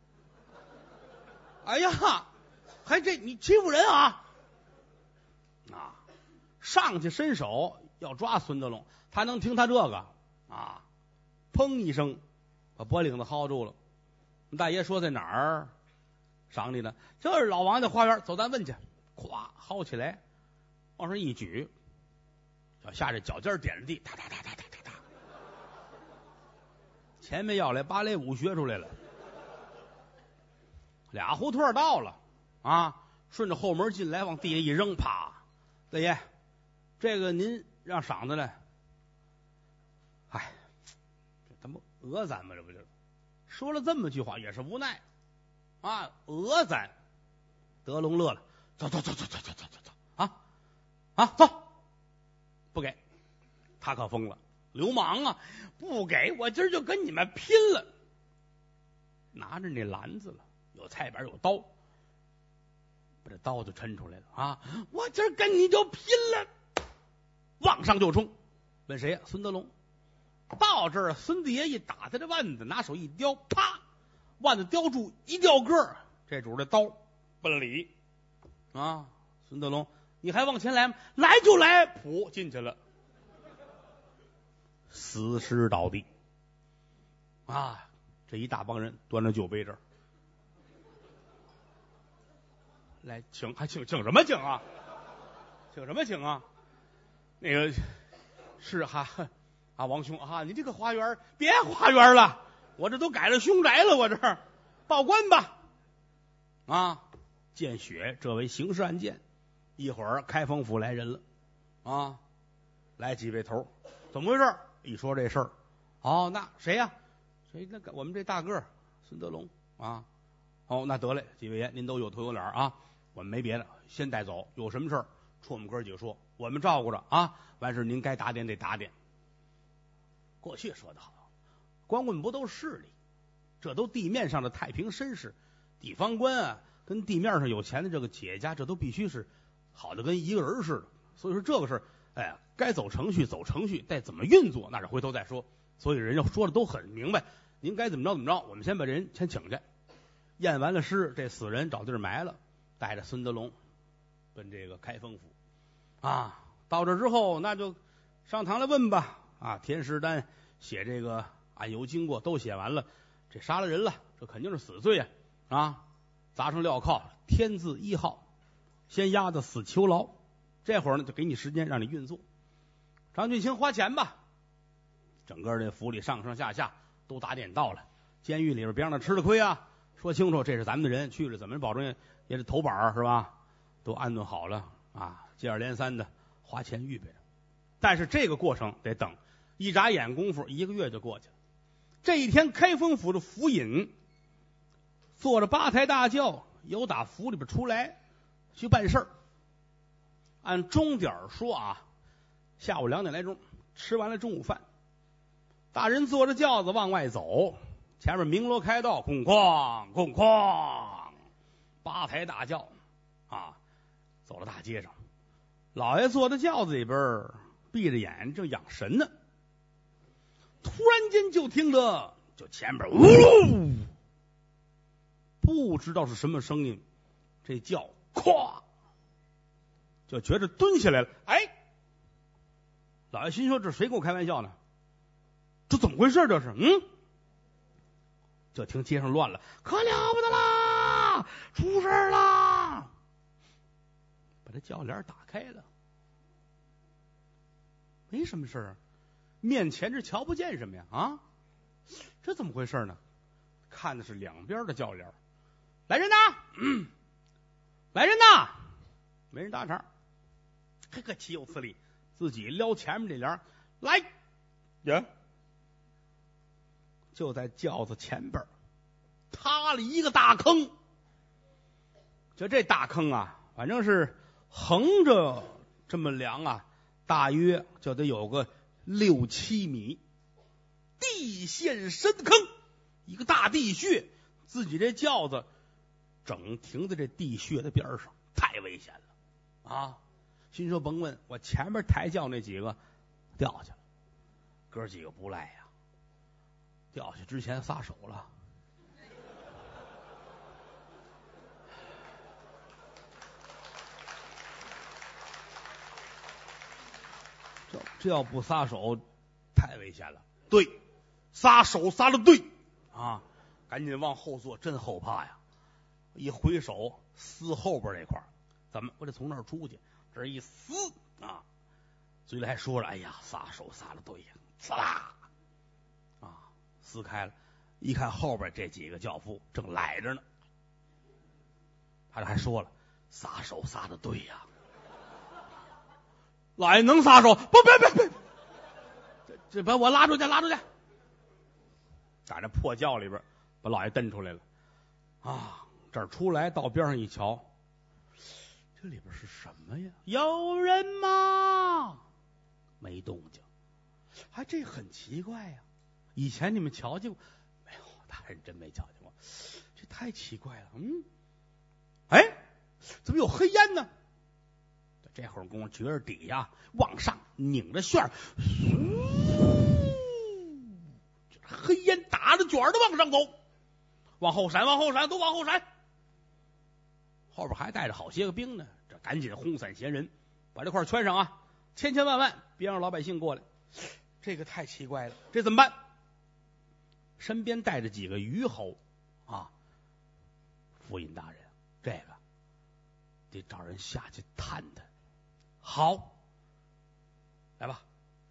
哎呀，还这你欺负人啊！啊，上去伸手要抓孙德龙，他能听他这个啊？砰一声，把脖领子薅住了。大爷说在哪儿赏你呢？这是老王家花园，走咱问去。咵，薅起来，往上一举，小夏这脚尖点着地，哒哒哒哒哒哒哒，前面要来芭蕾舞学出来了，俩胡同到了啊，顺着后门进来，往地下一扔，啪！大爷，这个您让赏的来。哎，这他妈讹咱们，这不就说了这么句话，也是无奈啊，讹咱。德龙乐了，走走走走走走走走走啊啊，走，不给，他可疯了，流氓啊，不给我今儿就跟你们拼了。拿着那篮子了，有菜板有刀，把这刀就抻出来了啊！我今儿跟你就拼了，往上就冲，问谁呀？孙德龙。到这儿，孙子爷一打他的腕子，拿手一叼，啪，腕子叼住一掉个儿，这主的刀奔里啊！孙德龙，你还往前来吗？来就来，噗进去了，死尸倒地啊！这一大帮人端着酒杯这儿来请，还请请什么请啊？请什么请啊？那个是哈啊，王兄啊，你这个花园别花园了，我这都改了凶宅了，我这儿报官吧啊！见血，这为刑事案件。一会儿开封府来人了啊，来几位头，怎么回事？一说这事儿，哦，那谁呀、啊？谁？那个我们这大个儿孙德龙啊。哦，那得嘞，几位爷您都有头有脸啊，我们没别的，先带走。有什么事儿冲我们哥几个说，我们照顾着啊。完事您该打点得打点。过去说得好，光棍不都势力，这都地面上的太平绅士，地方官啊，跟地面上有钱的这个企业家，这都必须是好的跟一个人似的。所以说这个事儿，哎，该走程序走程序，再怎么运作那是回头再说。所以人家说的都很明白，您该怎么着怎么着，我们先把这人先请去。验完了尸，这死人找地儿埋了，带着孙德龙奔这个开封府啊。到这之后，那就上堂来问吧啊，填尸单，写这个案由经过都写完了，这杀了人了，这肯定是死罪啊啊！砸成镣铐，天字一号，先押的死囚牢。这会儿呢，就给你时间让你运作。张俊清花钱吧，整个这府里上上下下都打点到了，监狱里边别让他吃了亏啊。说清楚，这是咱们的人，去了怎么保证也是头板是吧？都安顿好了啊，接二连三的花钱预备着。但是这个过程得等，一眨眼功夫，一个月就过去了。这一天，开封府的府尹坐着八抬大轿，由打府里边出来去办事儿。按钟点说啊，下午两点来钟，吃完了中午饭，大人坐着轿子往外走，前面鸣锣开道，哐哐哐哐，八抬大轿啊，走到大街上。老爷坐在轿子里边，闭着眼正养神呢。突然间就听着，就前边呜，不知道是什么声音，这轿咵就觉着蹲下来了。哎，老爷心说：这谁跟我开玩笑呢？这怎么回事？这是嗯。就听街上乱了，可了不得啦，出事啦！把这轿帘打开了，没什么事啊，面前这瞧不见什么呀？啊，这怎么回事呢？看的是两边的轿帘，来人呐，嗯，来人呐，没人搭茬。这个岂有此理！自己撩前面这帘来呀，就在轿子前边塌了一个大坑。就这大坑啊，反正是横着这么量啊，大约就得有个六七米，地陷深坑，一个大地穴，自己这轿子整停在这地穴的边上，太危险了啊！心说甭问，我前面抬轿那几个掉下了，哥几个不赖呀，掉下之前撒手了。这这要不撒手，太危险了。对，撒手撒的对啊，赶紧往后坐，真后怕呀！一回手撕后边这块儿，怎么我得从那儿出去？这一撕啊，嘴里还说了：“哎呀，撒手撒的对呀！”呲啦啊，撕开了，一看后边这几个轿夫正赖着呢，他还说了：“撒手撒的对呀！”老爷能撒手？不，别别别，这这把我拉出去，拉出去！打这破轿里边把老爷蹬出来了啊！这儿出来到边上一瞧，这里边是什么呀？有人吗？没动静。还这很奇怪呀，以前你们瞧见过没有？大人真没瞧见过，这太奇怪了。嗯，哎，怎么有黑烟呢？这会儿功夫觉着底下往上拧着旋儿，黑烟打着卷的往上走，往后闪，往后闪，都往后闪。后边还带着好些个兵呢，这赶紧轰散闲人，把这块圈上啊！千千万万别让老百姓过来。这个太奇怪了，这怎么办？身边带着几个虞侯啊，府尹大人，这个得找人下去探探。好，来吧。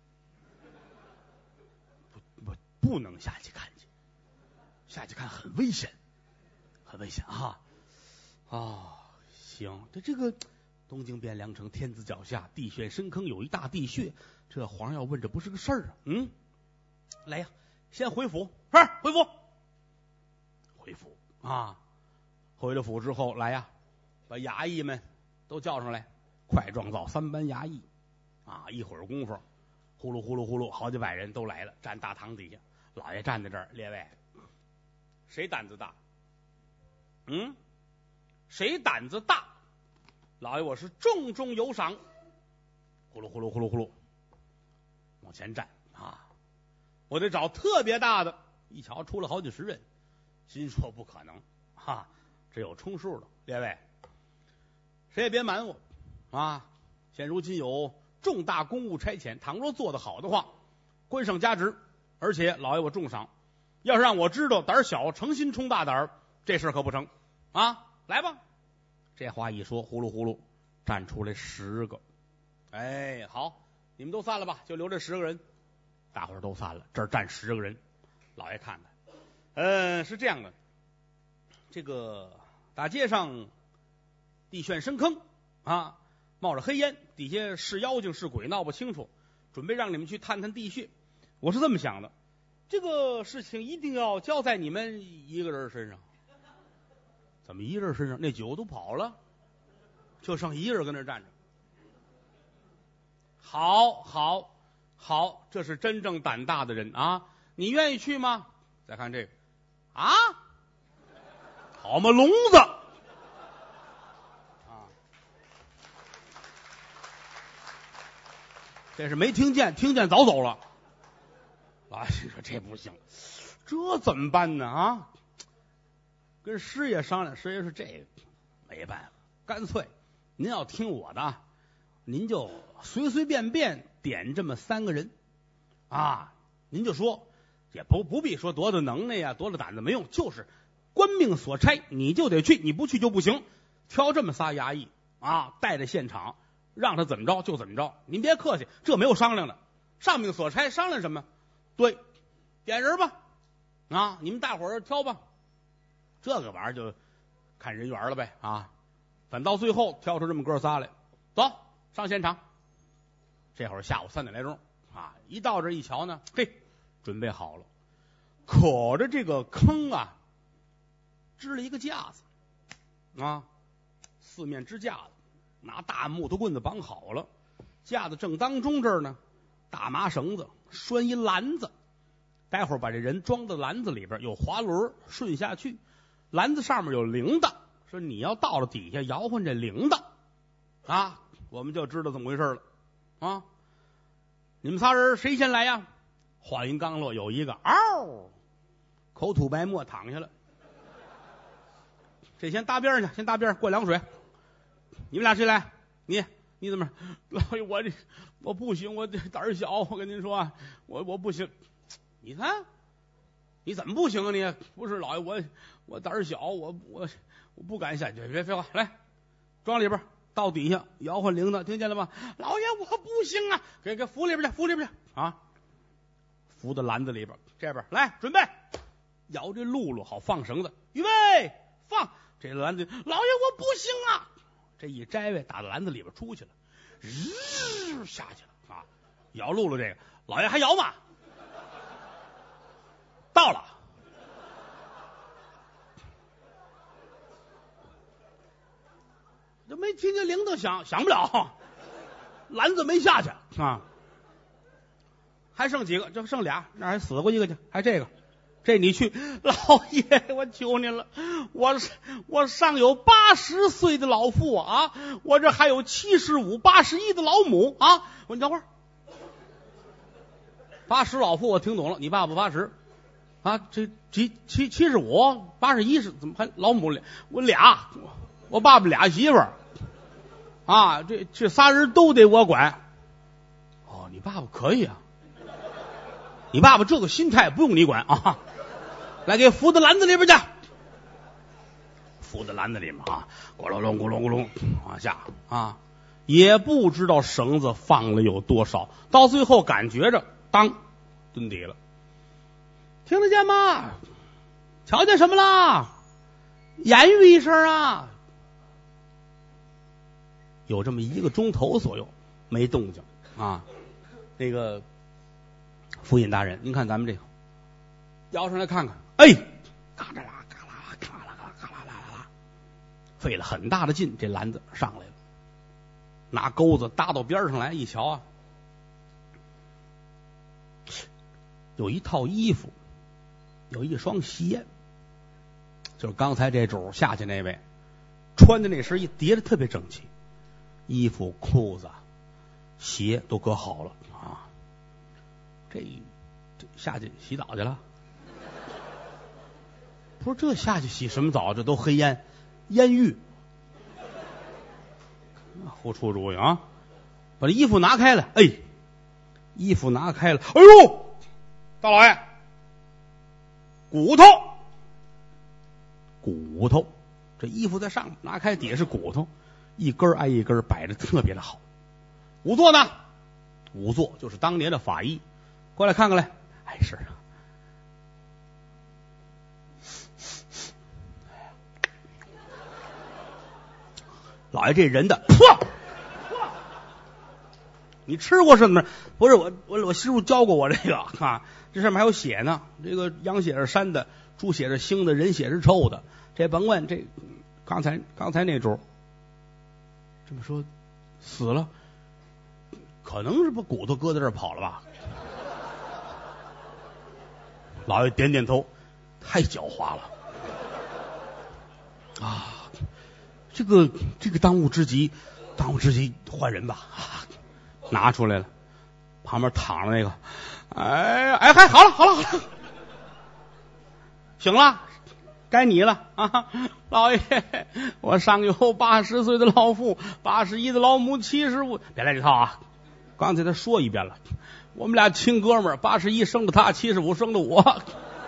不不，不能下去看去，下去看很危险，很危险啊！哦，行，这这个东京汴梁城天子脚下，地陷深坑有一大地穴，这皇上要问，这不是个事儿啊！嗯，来呀，先回府，是回府，回府啊！回了府之后，来呀，把衙役们都叫上来。快状造三班衙役啊！一会儿功夫，呼噜呼噜呼噜，好几百人都来了，站大堂底下。老爷站在这儿，列位，谁胆子大？嗯，谁胆子大？老爷，我是重重有赏。呼噜呼噜呼噜呼噜，往前站啊！我得找特别大的。一瞧出了好几十人，心说不可能哈，这有充数的。列位，谁也别瞒我。啊，现如今有重大公务差遣，倘若做得好的话，官上加职，而且老爷我重赏。要是让我知道胆小，诚心冲大胆，这事可不成啊！来吧，这话一说，呼噜呼噜站出来十个。哎，好，你们都散了吧，就留这十个人。大伙儿都散了，这儿站十个人。老爷看看，嗯，是这样的，这个大街上地陷深坑啊。 冒着黑烟，底下是妖精是鬼闹不清楚，准备让你们去探探地穴。我是这么想的，这个事情一定要交在你们一个人身上。怎么一个人身上？那九个都跑了，就剩一个人跟那站着。好，好，好，这是真正胆大的人啊！你愿意去吗？再看这个，啊，好嘛，聋子啊！这是没听见，听见早走了。啊，你说这不行，这怎么办呢？啊，跟师爷商量，师爷说这个没办法，干脆您要听我的，您就随随便便点这么三个人啊，您就说，也不不必说多大能耐呀，多大胆子没用，就是官命所差，你就得去，你不去就不行。挑这么仨衙役啊，带着现场，让他怎么着就怎么着，您别客气，这没有商量的，上命所差，商量什么？对，点人吧，啊，你们大伙儿挑吧，这个玩意儿就看人缘了呗啊。反到最后挑出这么哥仨来，走上现场。这会儿下午三点来钟啊，一到这一瞧呢，嘿，准备好了，可着这个坑啊，支了一个架子啊，四面支架子，拿大木头棍子绑好了，架子正当中这儿呢，大麻绳子拴一篮子，待会儿把这人装到篮子里边，有滑轮顺下去，篮子上面有铃铛，说你要到了底下摇晃这铃铛啊，我们就知道怎么回事了啊。你们仨人谁先来呀？话音刚落，有一个嗷，口吐白沫躺下了。这先搭边上去，先搭边上过凉水。你们俩谁来？你你怎么？老爷，我这我不行，我这胆儿小。我跟您说啊，我我不行。你看你怎么不行啊？你不是老爷，我我胆儿小，我我我不敢下去。别废话，来装里边，到底下摇晃铃铛，听见了吗？老爷，我不行啊，给给扶里边去，扶里边去啊，扶到篮子里边，这边来准备，摇这辘轳好放绳子，预备放。这篮子，老爷我不行啊，这一摘呗，打到篮子里边出去了，日下去了啊，摇辘轳这个，老爷还摇吗？到了。这没听见铃铛响，响不了，篮子没下去啊，还剩几个？就剩俩，那还死过一个去，还这个，这你去，老爷，我求您了，我我上有八十岁的老父啊，我这还有七十五、八十一的老母啊，我你等会儿，八十老父我听懂了，你爸爸八十啊，这七七七十五、八十一是怎么还老母俩？我俩，我爸爸俩媳妇儿。啊，这这仨人都得我管。哦，你爸爸可以啊，你爸爸这个心态不用你管啊。来，给扶到篮子里边去，扶到篮子里面啊，咕隆隆咕隆咕隆往下啊，也不知道绳子放了有多少，到最后感觉着当蹲底了，听得见吗？瞧见什么了？言语一声啊。有这么一个钟头左右没动静啊，那个府尹大人，您看咱们这个摇上来看看，哎，嘎啦啦嘎啦嘎啦嘎啦啦啦啦，费了很大的劲，这篮子上来了，拿钩子搭到边上来一瞧啊，有一套衣服，有一双鞋，就是刚才这主下去那位穿的那身衣叠的特别整齐。衣服、裤子、鞋都搁好了啊！这这下去洗澡去了？不是，这下去洗什么澡？这都黑烟，烟狱。胡出主意啊！把这衣服拿开了，哎，衣服拿开了，哎呦，大老爷，骨头，骨头，这衣服在上面，拿开底下是骨头。一根挨一根摆的特别的好。仵作呢？仵作就是当年的法医，过来看看来。哎，是啊。老爷这人的，嚯嚯你吃过什么？不是我，我我师傅教过我这个啊，这上面还有血呢。这个羊血是膻的，猪血是腥的，人血是臭的。这甭问，这刚才刚才那主这么说死了，可能是把骨头搁在这儿跑了吧？老爷点点头，太狡猾了啊！这个这个当务之急，当务之急换人吧啊！拿出来了，旁边躺着那个，哎哎，还好了好了好了，醒了，该你了啊，老爷，我上有八十岁的老父，八十一的老母，七十五，别来这套啊！刚才他说一遍了，我们俩亲哥们儿，八十一生的他，七十五生的我。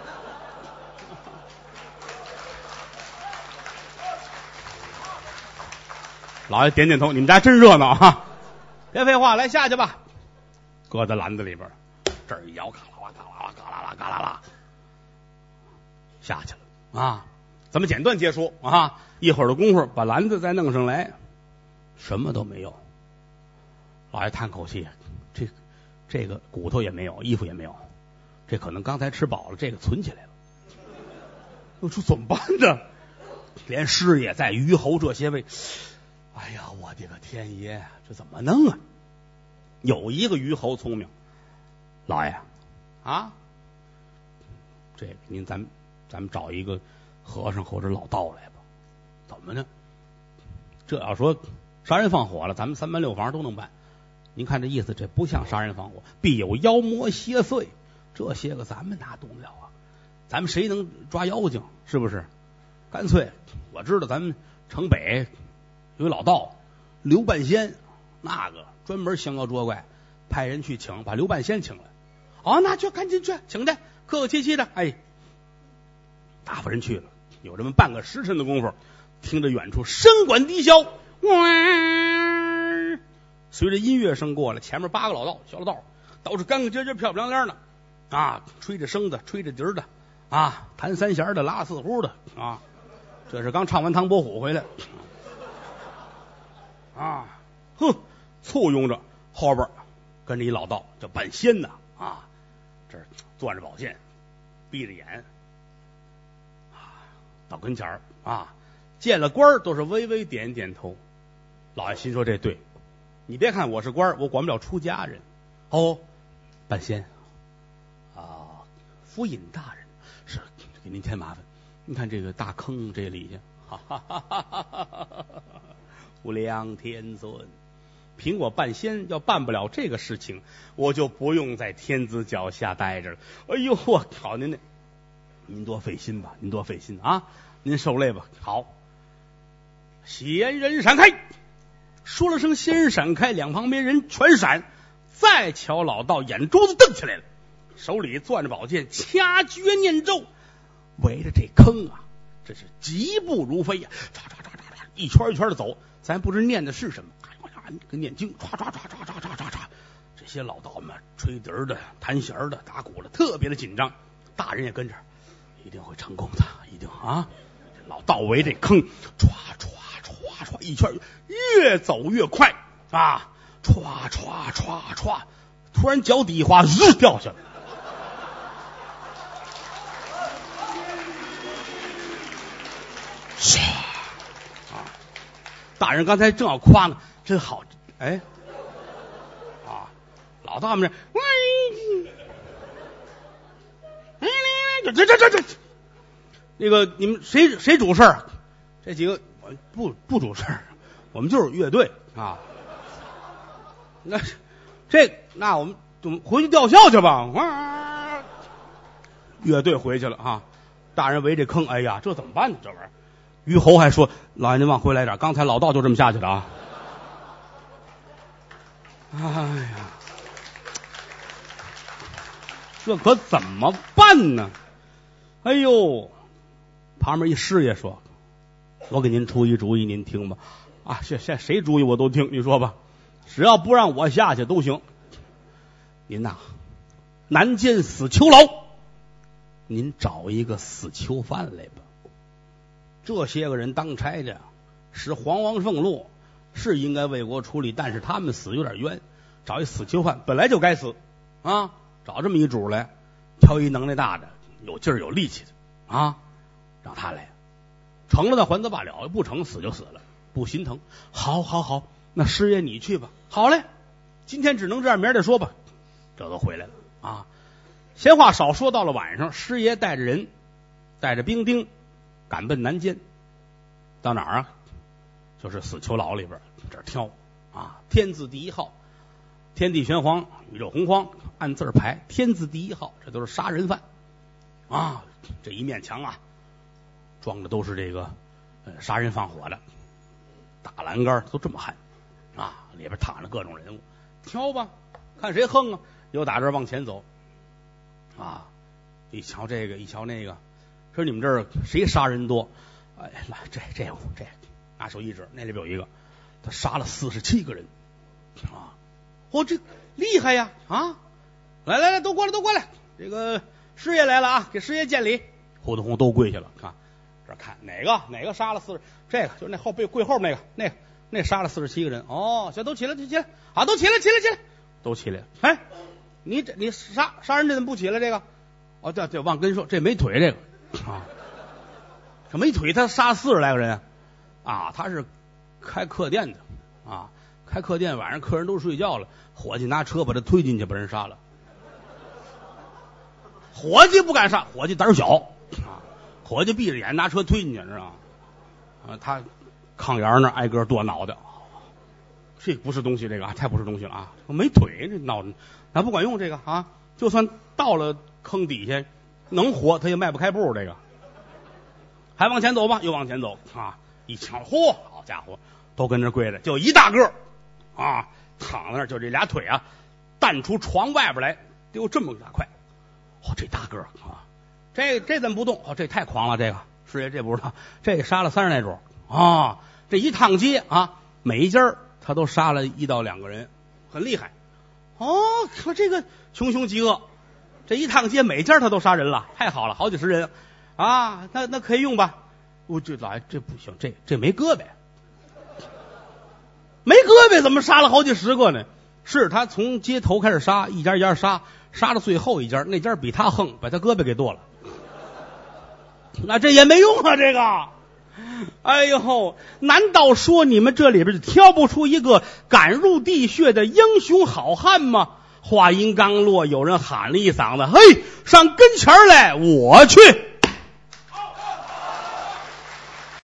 老爷点点头，你们家真热闹啊！别废话，来下去吧。搁在篮子里边，这儿一摇，嘎啦嘎啦嘎啦啦嘎啦啦，下去了啊！咱们简短结束啊！一会儿的功夫，把篮子再弄上来，什么都没有。老爷叹口气，这这个骨头也没有，衣服也没有，这可能刚才吃饱了，这个存起来了。我说怎么办呢？连师爷在鱼侯这些位。哎呀，我的个天爷，这怎么弄啊？有一个鱼侯聪明，老爷啊，这个您咱们咱们找一个和尚或者老道来吧。怎么呢？这要说杀人放火了，咱们三班六房都能办。您看这意思，这不像杀人放火，必有妖魔邪祟，这些个咱们哪动得了啊？咱们谁能抓妖精？是不是？干脆我知道咱们城北有老道刘半仙，那个专门降妖捉怪，派人去请，把刘半仙请来。哦，那就赶紧去，请去，客客气气的。哎，打发人去了。有这么半个时辰的功夫，听着远处声管低箫，哇！随着音乐声过来，前面八个老道，小老道，都是干干净净、漂漂亮亮的啊，吹着笙的，吹着笛的啊，弹三弦的，拉四胡的啊。这是刚唱完唐伯虎回来啊，哼，簇拥着后边跟着一老道叫半仙呐啊，这儿攥着宝剑，闭着眼啊，到跟前儿啊，见了官儿都是微微点点头。老爷心说这对，你别看我是官儿，我管不了出家人。哦，半仙啊，府尹大人是给您添麻烦。你看这个大坑这里去，哈哈哈哈哈哈！无量天尊，凭我半仙要办不了这个事情，我就不用在天子脚下待着了。哎呦，我靠！您那，您多费心吧，您多费心啊！您受累吧。好，仙人闪开，说了声仙人闪开，两旁边人全闪。再瞧老道眼珠子瞪起来了，手里攥着宝剑，掐诀念咒。围着这坑啊，这是疾步如飞呀、啊，唰唰唰唰唰，一圈一圈的走，咱不知念的是什么，跟念经，唰唰唰唰唰唰唰唰。这些老道们吹笛的、弹弦的、打鼓的，特别的紧张。大人也跟着，一定会成功的，一定啊！老道围这坑，唰唰唰唰，一圈越走越快啊，唰唰唰唰，突然脚底滑，日掉下来。唰啊！大人刚才正要夸呢，真好，哎，啊，老大们这，哎，这这这这这，那个你们谁谁主事儿？这几个不不主事儿，我们就是乐队啊。那这那我们回去吊孝去吧。啊，乐队回去了啊，大人围这坑，哎呀，这怎么办呢？这玩意儿。于侯还说：“老爷您往回来点，刚才老道就这么下去的啊！”哎呀，这可怎么办呢？哎呦，旁边一师爷说：“我给您出一主意，您听吧。啊，现现谁主意我都听，你说吧，只要不让我下去都行。您呐，南监死囚牢，您找一个死囚犯来吧。”这些个人当差的，使皇王俸禄，是应该为国出力，但是他们死有点冤。 找一死囚犯，本来就该死啊，找这么一主来，挑一能耐大的、有劲儿、有力气的啊，让他来。成了那还则罢了，不成死就死了，不心疼。好，好，好，那师爷你去吧。好嘞，今天只能这样，明儿再说吧。这都回来了啊。闲话少说，到了晚上，师爷带着人，带着兵丁，赶奔南监。到哪儿啊？就是死囚牢里边，这儿挑啊，天字第一号，天地玄黄，宇宙洪荒，按字排，天字第一号，这都是杀人犯啊。这一面墙啊，装的都是这个呃杀人放火的，大栏杆都这么焊啊，里边躺着各种人物，挑吧，看谁横啊。又打这儿往前走啊，一瞧这个，一瞧那个，说你们这儿谁杀人多？哎，来这这这，拿手一指，那里边有一个，他杀了四十七个人啊！哦，这厉害呀啊！来来来，都过来都过来，这个师爷来了啊，给师爷见礼。呼通呼都跪下了，看这看哪个哪个杀了四十，这个就是那后背跪后面那个那个那杀了四十七个人。哦，行，都起来，都起来啊，都起来起来起来，都起来。哎，你这你杀杀人这怎么不起来？这个哦，对对，忘跟你说，这没腿这个啊。没腿，他杀四十来个人啊！他是开客店的啊，开客店晚上客人都睡觉了，伙计拿车把他推进去，把人杀了。伙计不敢杀，伙计胆小啊，伙计闭着眼拿车推进去，知道吗？啊，他炕沿那挨个剁脑袋，这不是东西，这个太不是东西了啊！没腿，这脑那不管用，这个啊，就算到了坑底下能活，他也迈不开步，这个。还往前走吧，又往前走啊！一瞧，嚯，好家伙，都跟这跪着，就一大个啊，躺在那儿，就这俩腿啊，弹出床外边来，得有这么大块。哦，这大个啊，这这怎么不动？哦，这太狂了，这个师爷这不知道，这杀了三十来主啊！这一趟街啊，每一家他都杀了一到两个人，很厉害。哦，说这个穷凶极恶，这一趟街每家他都杀人了，太好了，好几十人。啊，那那可以用吧？我这来这不行，这这没胳膊，没胳膊怎么杀了好几十个呢？是他从街头开始杀，一家一家杀，杀到最后一家，那家比他横，把他胳膊给剁了。那这也没用啊，这个。哎呦，难道说你们这里边就挑不出一个敢入地穴的英雄好汉吗？话音刚落，有人喊了一嗓子：“嘿，上跟前来，我去！”